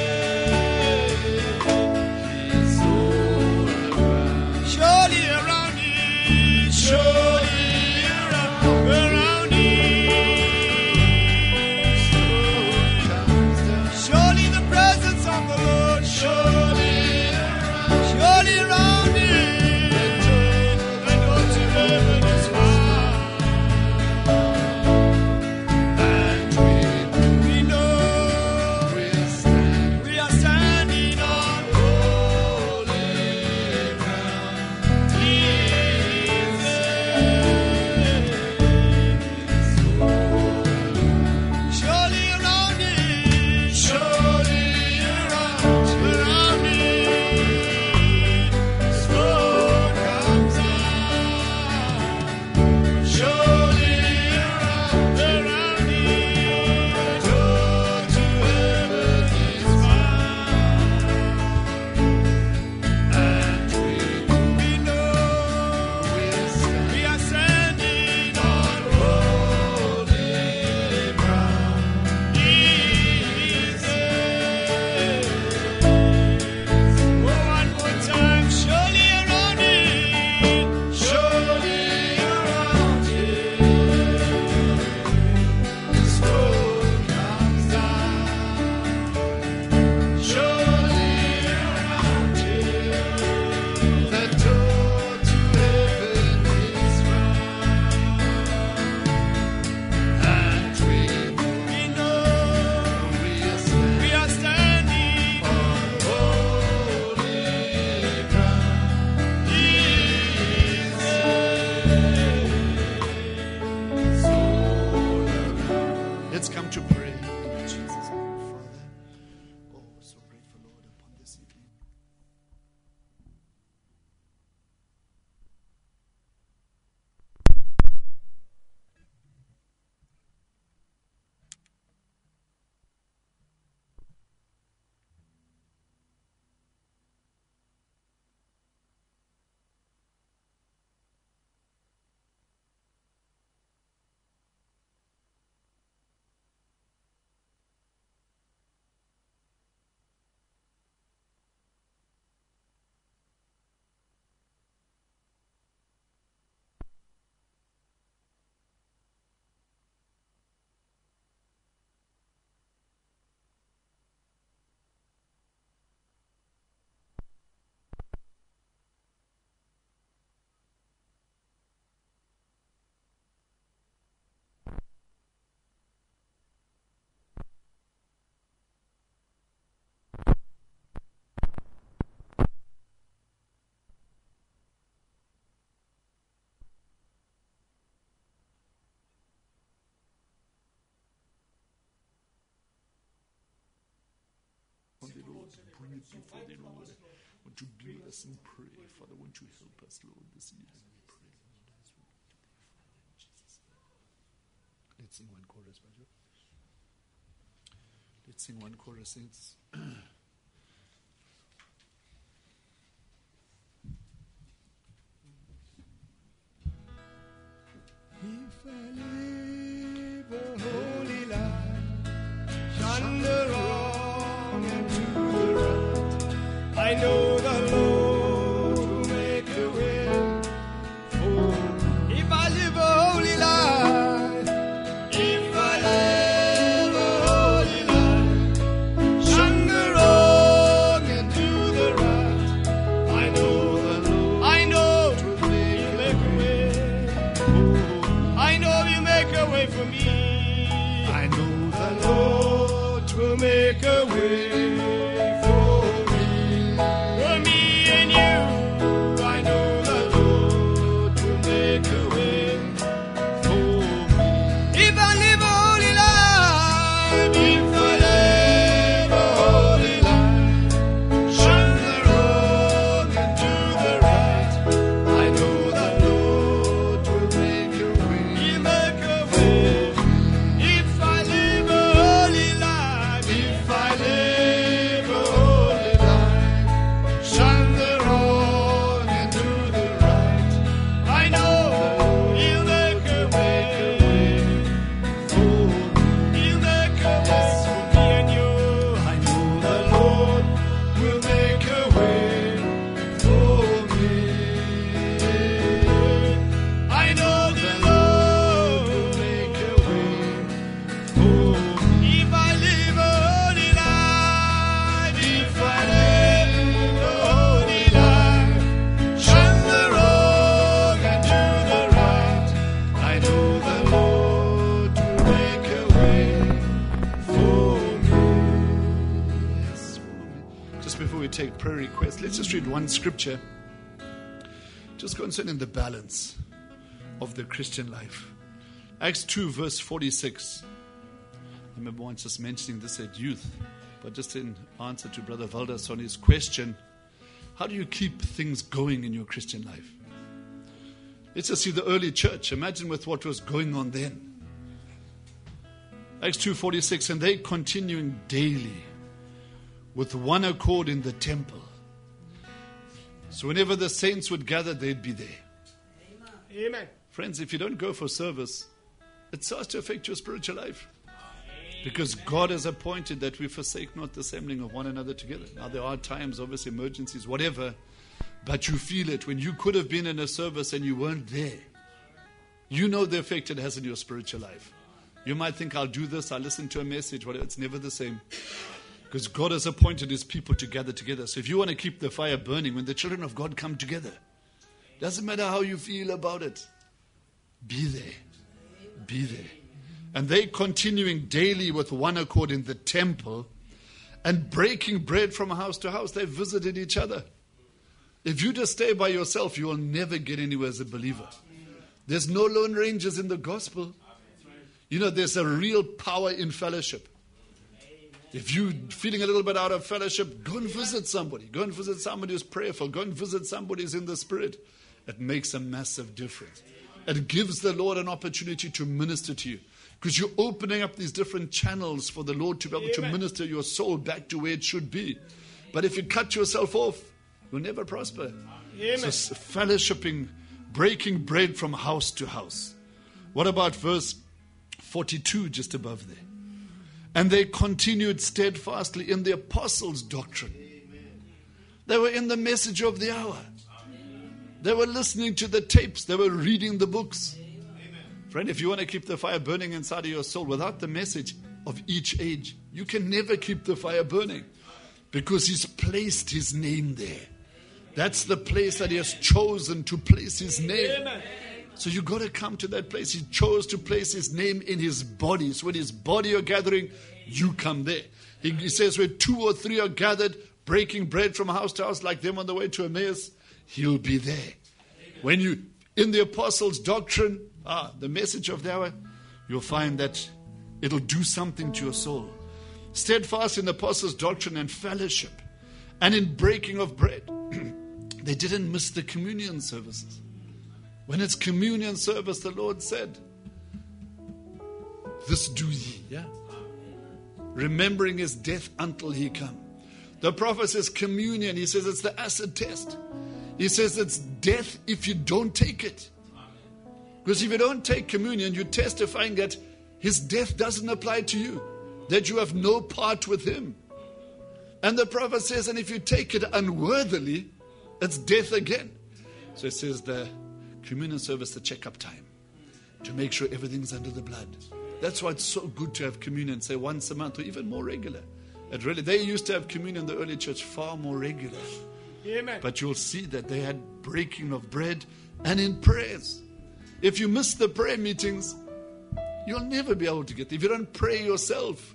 minute before they, Lord, want to be with us and pray. Father, won't you help us, Lord, this evening? We pray, Lord, as we want to pray for Jesus. Let's sing one chorus, Bajo. Let's sing one chorus, saints. If I live a holy life, shun the wrong and to the right, I know the Lord will make a way for me. If I live a holy life, if I live a holy life, shun the wrong and do the right, I know the Lord, I know He'll make a way. I know He'll make a way for me. I know the Lord will make a way for me. For me and you, I know the Lord will make a way for me. If I live a holy life, if I live a holy life, shun the wrong and do the right, I know the Lord will make a way. He'll make a way. If I live a holy life, if I live a holy life, shun the wrong and do the right, I know He'll make a way for me. He'll make a way for me and you. I know the Lord will make a way for me. I know the Lord will make a way for me. If I live a holy life, if I live a holy life, shun the wrong and do the right, I know the Lord will make a way for me. Yes, for me. Just before we take prayer requests, let's just read one scripture, just concerning the balance of the Christian life. Acts two, verse forty-six. I remember once just mentioning this at youth, but just in answer to Brother Valdas on his question, how do you keep things going in your Christian life? Let's just see the early church. Imagine with what was going on then. Acts two forty-six, and they continuing daily with one accord in the temple. So whenever the saints would gather, they'd be there. Amen. Friends, if you don't go for service, it starts to affect your spiritual life. Because God has appointed that we forsake not the assembling of one another together. Now there are times, obviously emergencies, whatever, but you feel it when you could have been in a service and you weren't there. You know the effect it has in your spiritual life. You might think, I'll do this, I'll listen to a message, whatever. It's never the same. Because God has appointed His people to gather together. So if you want to keep the fire burning, when the children of God come together, doesn't matter how you feel about it, be there. Be there. And they continuing daily with one accord in the temple and breaking bread from house to house. They visited each other. If you just stay by yourself, you will never get anywhere as a believer. There's no lone rangers in the gospel. You know, there's a real power in fellowship. If you're feeling a little bit out of fellowship, go and visit somebody. Go and visit somebody who's prayerful. Go and visit somebody who's in the Spirit. It makes a massive difference. It gives the Lord an opportunity to minister to you. Because you're opening up these different channels for the Lord to be able Amen. To minister your soul back to where it should be. But if you cut yourself off, you'll never prosper. Amen. So fellowshipping, breaking bread from house to house. What about verse forty-two just above there? And they continued steadfastly in the apostles' doctrine. They were in the message of the hour. They were listening to the tapes. They were reading the books. Friend, if you want to keep the fire burning inside of your soul without the message of each age, you can never keep the fire burning. Because He's placed His name there. That's the place that He has chosen to place His name. So you got to come to that place. He chose to place His name in His body. So when His body are gathering, you come there. He, he says where two or three are gathered, breaking bread from house to house like them on the way to Emmaus, He'll be there. When you, in the apostles' doctrine, ah, the message of the hour, you'll find that it'll do something to your soul. Steadfast in the apostles' doctrine and fellowship, and in breaking of bread. They didn't miss the communion services. When it's communion service, the Lord said, this do ye, yeah? Remembering his death until he come. The prophet says communion. He says it's the acid test. He says it's death if you don't take it. Because if you don't take communion, you're testifying that his death doesn't apply to you. That you have no part with him. And the prophet says, and if you take it unworthily, it's death again. So it says the communion service, the checkup time. To make sure everything's under the blood. That's why it's so good to have communion, say once a month or even more regular. It really, they used to have communion in the early church far more regular. Amen. But you'll see that they had breaking of bread and in prayers. If you miss the prayer meetings, you'll never be able to get there. If you don't pray yourself,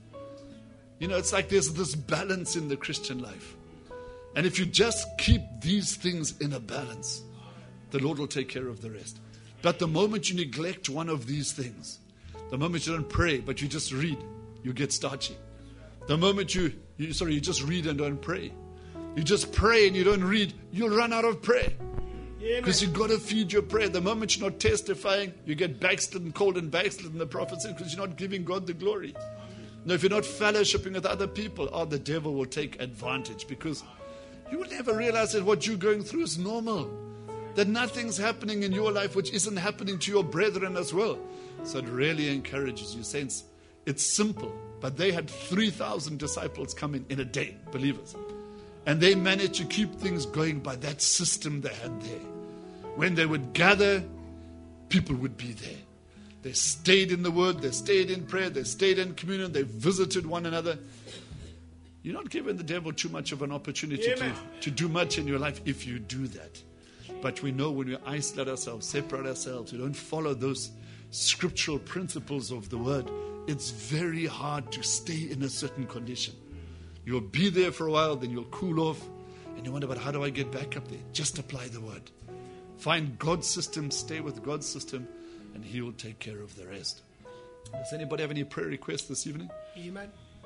you know, it's like there's this balance in the Christian life. And if you just keep these things in a balance, the Lord will take care of the rest. But the moment you neglect one of these things, the moment you don't pray, but you just read, you get starchy. The moment you, you sorry, you just read and don't pray. You just pray and you don't read, you'll run out of prayer. Because you've got to feed your prayer. The moment you're not testifying, you get backslidden, cold and backslidden, the prophet said, because you're not giving God the glory. Now, if you're not fellowshipping with other people, oh, the devil will take advantage, because you will never realize that what you're going through is normal. That nothing's happening in your life which isn't happening to your brethren as well. So it really encourages you. Saints, it's simple. But they had three thousand disciples come in in a day, believers. And they managed to keep things going by that system they had there. When they would gather, people would be there. They stayed in the word, they stayed in prayer, they stayed in communion, they visited one another. You're not giving the devil too much of an opportunity to, to do much in your life if you do that. But we know when we isolate ourselves, separate ourselves, we don't follow those scriptural principles of the word, it's very hard to stay in a certain condition. You'll be there for a while, then you'll cool off, and you wonder, but how do I get back up there? Just apply the word. Find God's system, stay with God's system, and he will take care of the rest. Does anybody have any prayer requests this evening? Amen.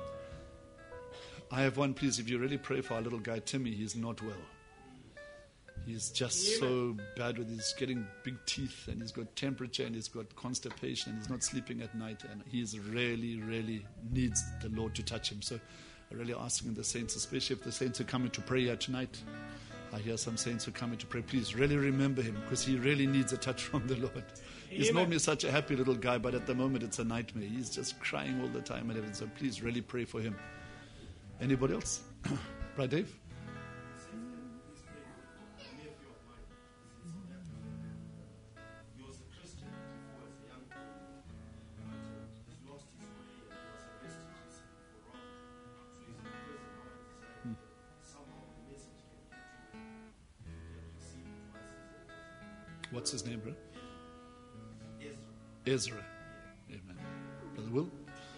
I have one, please. If you really pray for our little guy, Timmy, he's not well. He's just Amen. so bad with his getting big teeth, and he's got temperature, and he's got constipation, and he's not sleeping at night, and he's really, really needs the Lord to touch him. So I'm really asking the saints, especially if the saints are coming to pray here tonight. I hear some saints who are coming to pray. Please really remember him, because he really needs a touch from the Lord. He's Amen. normally such a happy little guy, but at the moment it's a nightmare. He's just crying all the time and everything. So please really pray for him. Anybody else? Brother Dave? What's his name, bro? Ezra. Ezra. Amen. Brother Will?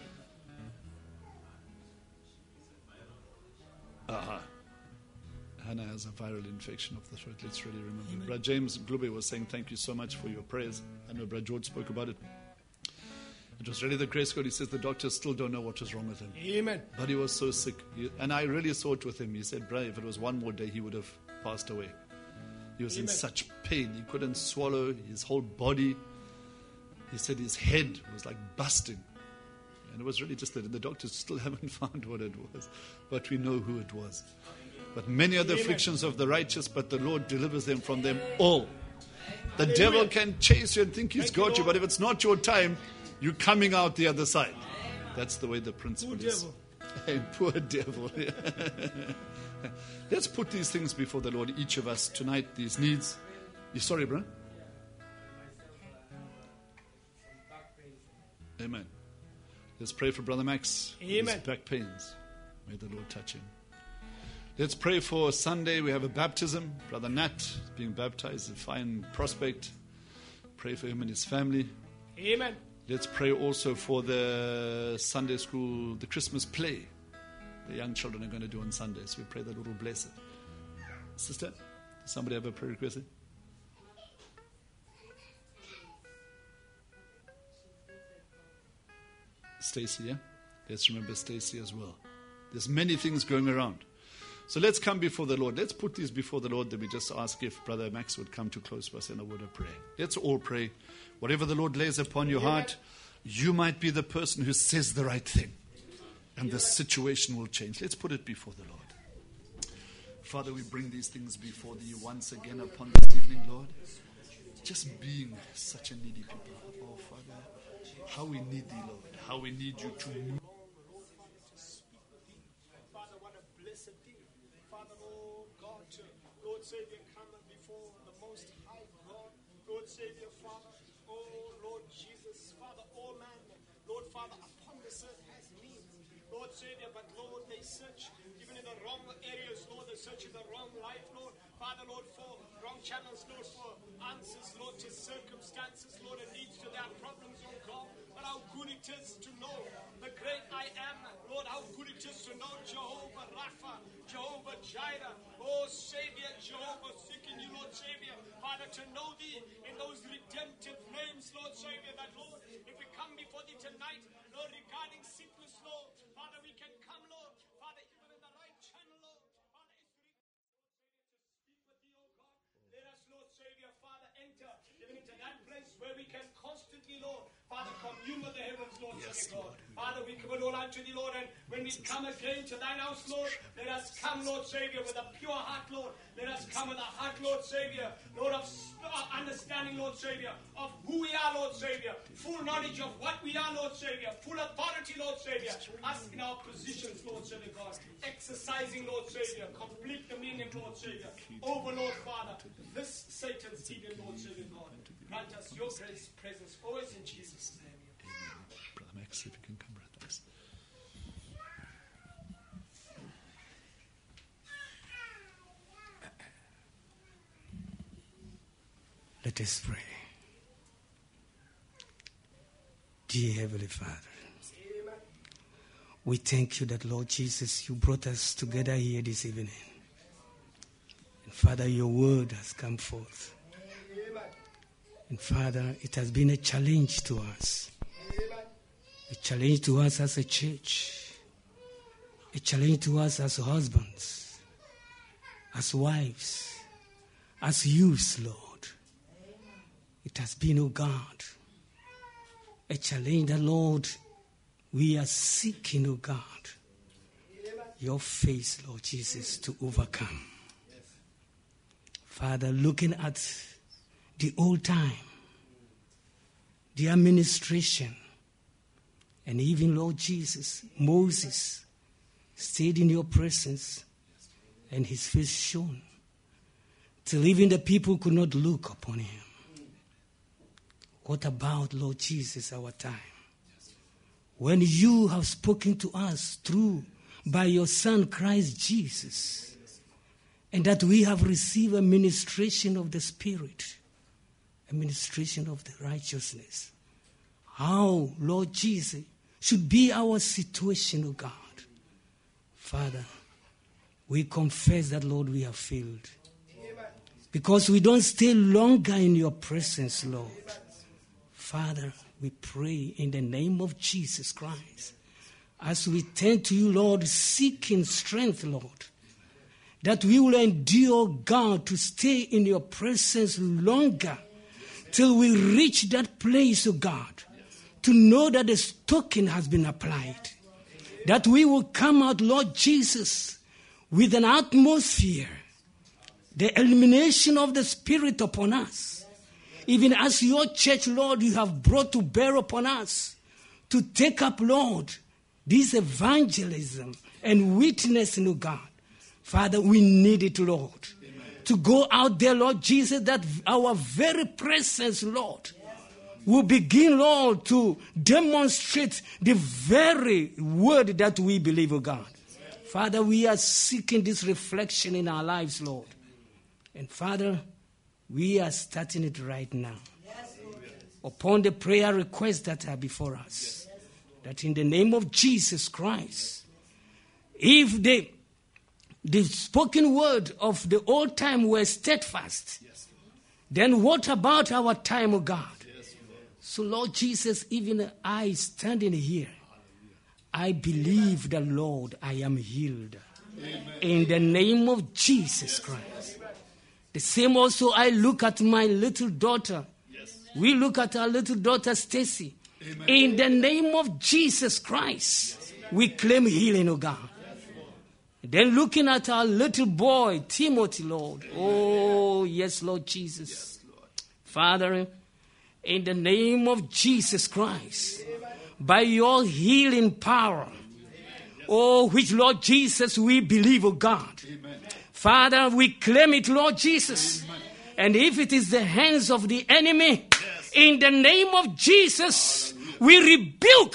Aha. Hannah has a viral infection of the throat. Let's really remember. Amen. Brother James Glube was saying thank you so much for your prayers. I know Brother George spoke about it. It was really the grace God. He says the doctors still don't know what was wrong with him. Amen. But he was so sick. He, and I really saw it with him. He said, brother, if it was one more day, he would have passed away. He was Amen. in such pain. He couldn't swallow his whole body. He said his head was like busting. And it was really just that the doctors still haven't found what it was. But we know who it was. But many are the Amen. afflictions of the righteous, but the Lord delivers them from them all. The Amen. devil can chase you and think he's Thank got you, you, but if it's not your time, you're coming out the other side. That's the way the principle Poor is. Devil. Hey, poor devil. Let's put these things before the Lord, each of us tonight, these needs. You sorry, bro? Amen. Let's pray for Brother Max. Amen. His back pains. May the Lord touch him. Let's pray for Sunday. We have a baptism. Brother Nat is being baptized. A fine prospect. Pray for him and his family. Amen. Let's pray also for the Sunday school, the Christmas play the young children are going to do on Sunday. So we pray that Lord will bless it. Sister, does somebody have a prayer request? Stacy, yeah? Let's remember Stacy as well. There's many things going around. So let's come before the Lord. Let's put these before the Lord. Then we just ask if Brother Max would come to close for us in a word of prayer. Let's all pray. Whatever the Lord lays upon your heart, you might be the person who says the right thing. And the situation will change. Let's put it before the Lord. Father, we bring these things before thee once again upon this evening, Lord. Just being such a needy people. Oh, Father, how we need thee, Lord. How we need you to move. Father, what a blessed thing. Father, oh God, Lord Savior, come before the Most High God. Lord Savior, Father, oh Lord Jesus, Father, all man, Lord Father, upon this earth has needs. Lord Savior, but Lord, they search even in the wrong areas, Lord, they search in the wrong life, Lord. Father, Lord, for wrong channels, Lord, for answers, Lord, to circumstances, Lord, and needs to their problems, oh God. But how good it is to know the great I am, Lord, how good it is to know Jehovah Rapha, Jehovah Jireh, oh Savior, Jehovah, seeking you, Lord Savior. Father, to know thee in those redemptive names, Lord Savior, that Lord, if we come before thee tonight, Lord, regarding sickness, Lord, Father, we can come, Lord, Father, even in the right channel, Lord, Father, it's to speak with thee, oh God. Let us, Lord Savior, Father, enter even into that place where we can constantly, Lord, Father, commune with the heavens, Lord, yes, Savior, Lord. Father, we come all unto thee, Lord, and when we come again to thine house, Lord, let us come, Lord Savior, with a pure heart, Lord. Let us come with a heart, Lord Savior, Lord, of understanding, Lord Savior, of who we are, Lord Savior, full knowledge of what we are, Lord Savior, full authority, Lord Savior, us in our positions, Lord Savior, God, exercising, Lord Savior, complete dominion, Lord Savior, over, Lord Father, this Satan's demon, Lord Savior, God. Grant us your grace, presence, always in Jesus' name. Brother Max, if you can come, Brother Max. Let us pray. Dear Heavenly Father, we thank you that, Lord Jesus, you brought us together here this evening. And Father, your word has come forth. And Father, it has been a challenge to us. A challenge to us as a church. A challenge to us as husbands, as wives, as youths, Lord. It has been, oh God, a challenge that, Lord, we are seeking, oh God, your face, Lord Jesus, to overcome. Father, looking at the old time, the administration, and even, Lord Jesus, Moses stayed in your presence and his face shone till even the people could not look upon him. What about, Lord Jesus, our time? When you have spoken to us through by your Son Christ Jesus, and that we have received a ministration of the Spirit, a ministration of the righteousness. How, Lord Jesus, should be our situation, O God. Father, we confess that, Lord, we have failed. Because we don't stay longer in your presence, Lord. Father, we pray in the name of Jesus Christ, as we turn to you, Lord, seeking strength, Lord, that we will endure, God, to stay in your presence longer till we reach that place, oh God, to know that the token has been applied. That we will come out, Lord Jesus, with an atmosphere, the illumination of the Spirit upon us. Even as your church, Lord, you have brought to bear upon us to take up, Lord, this evangelism and witnessing, oh God. Father, we need it, Lord, amen, to go out there, Lord Jesus, that our very presence, Lord, will begin, Lord, to demonstrate the very word that we believe, oh God. Father, we are seeking this reflection in our lives, Lord. And Father, we are starting it right now. Upon the prayer requests that are before us. That in the name of Jesus Christ, if the, the spoken word of the old time were steadfast, then what about our time, oh God? So Lord Jesus, even I standing here, I believe the Lord, I am healed. In the name of Jesus Christ. The same also I look at my little daughter. We look at our little daughter Stacy. In the name of Jesus Christ, we claim healing, oh God. Then looking at our little boy, Timothy, Lord. Oh, yes, Lord Jesus. Father, in the name of Jesus Christ, by your healing power, oh, which, Lord Jesus, we believe, oh God. Father, we claim it, Lord Jesus. And if it is the hands of the enemy, in the name of Jesus, we rebuke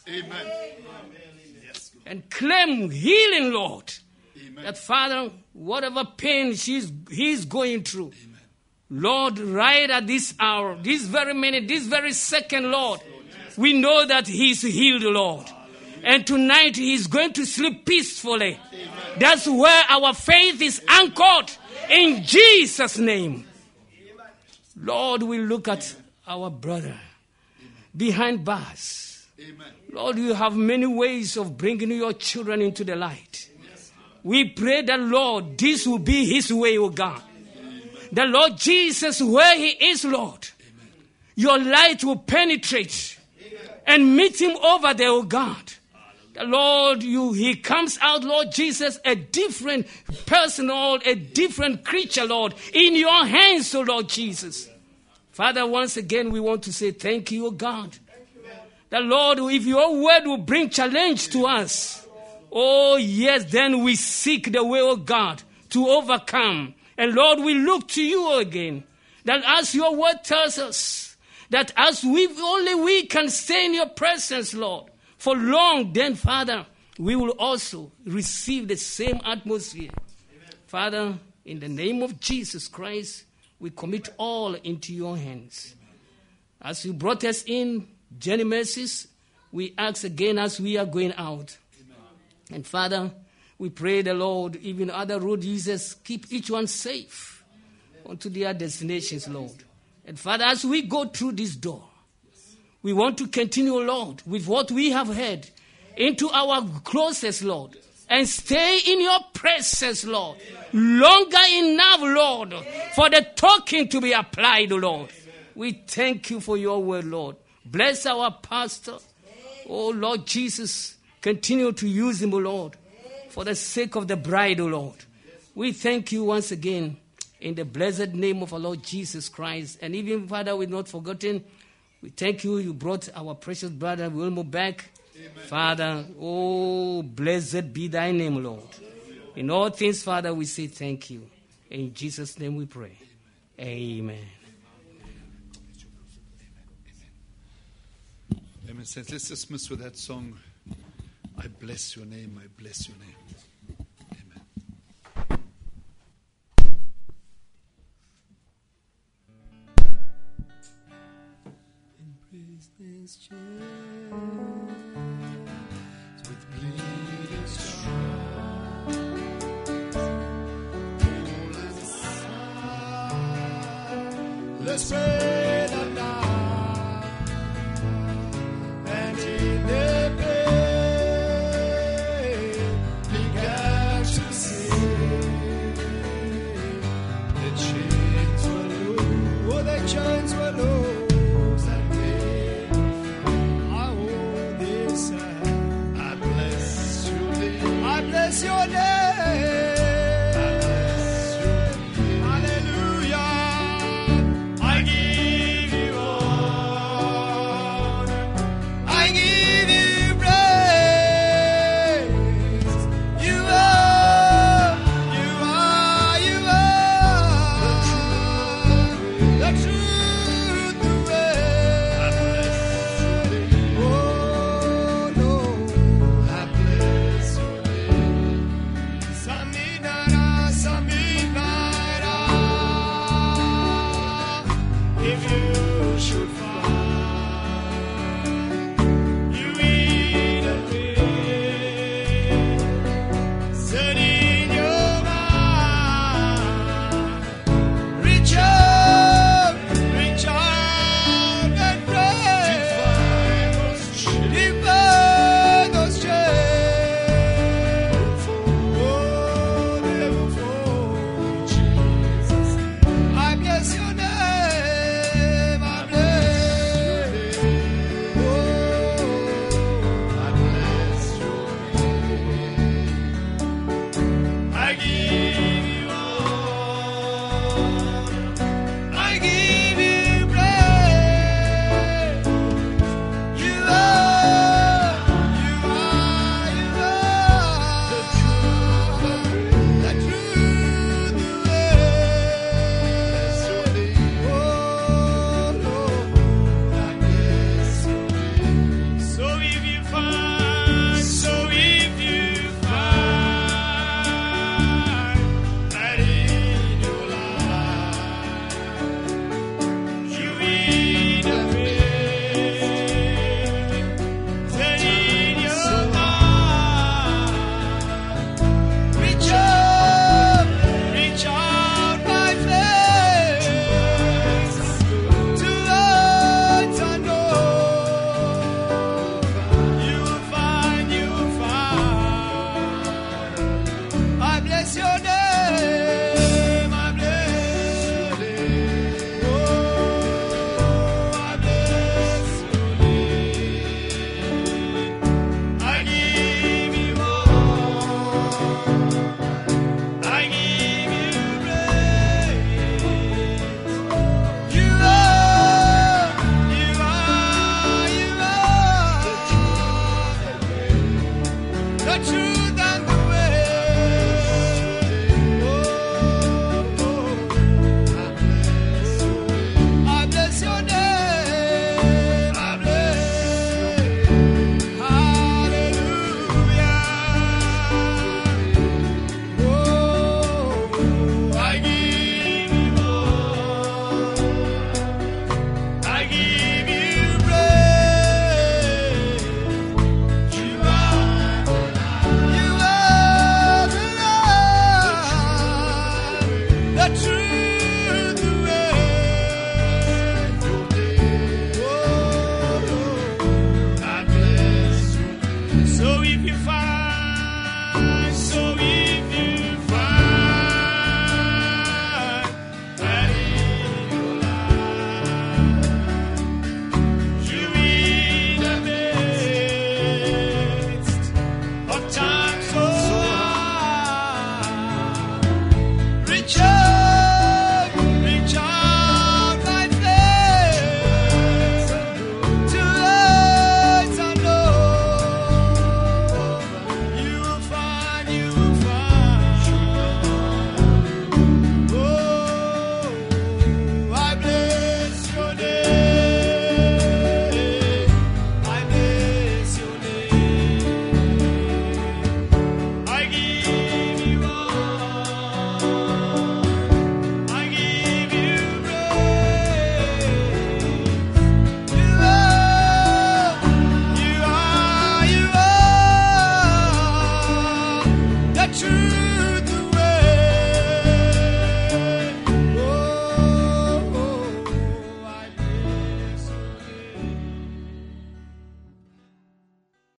and claim healing, Lord. That, Father, whatever pain she's, he's going through, Lord, right at this hour, this very minute, this very second, Lord, we know that he's healed, Lord. And tonight he's going to sleep peacefully. That's where our faith is anchored, in Jesus' name. Lord, we look at our brother behind bars. Lord, you have many ways of bringing your children into the light. We pray that, Lord, this will be his way, oh God. The Lord Jesus, where he is, Lord, your light will penetrate and meet him over there, oh God. The Lord, you, he comes out, Lord Jesus, a different person, Lord, a different creature, Lord, in your hands, oh Lord Jesus. Father, once again, we want to say thank you, oh God. The Lord, if your word will bring challenge to us, oh, yes, then we seek the way of God to overcome. And Lord, we look to you again. That as your word tells us, that as we only we can stay in your presence, Lord, for long, then, Father, we will also receive the same atmosphere. Amen. Father, in the name of Jesus Christ, we commit all into your hands. Amen. As you brought us in, journey mercies, we ask again as we are going out. Amen. And Father, we pray the Lord, even other road users, keep each one safe unto their destinations, Lord. And Father, as we go through this door, we want to continue, Lord, with what we have heard into our closest, Lord, and stay in your presence, Lord, longer enough, Lord, for the talking to be applied, Lord. We thank you for your word, Lord. Bless our pastor. Oh, Lord Jesus, continue to use him, Lord, for the sake of the bride, Lord. We thank you once again in the blessed name of our Lord Jesus Christ. And even, Father, we've not forgotten. We thank you, you brought our precious brother Wilmo back. Amen. Father, oh, blessed be thy name, Lord. In all things, Father, we say thank you. In Jesus' name we pray. Amen. Amen. Saints, let's dismiss with that song, I bless your name, I bless your name. This chest with bleeding stripes, let's pray that now and in the pain began to sing. The chains were loose, oh, the chains were loose. Bless your name. Hallelujah. I give you honor. I give you praise. You are, you are, you are the truth, the way. Oh, Lord, I bless your name. magnify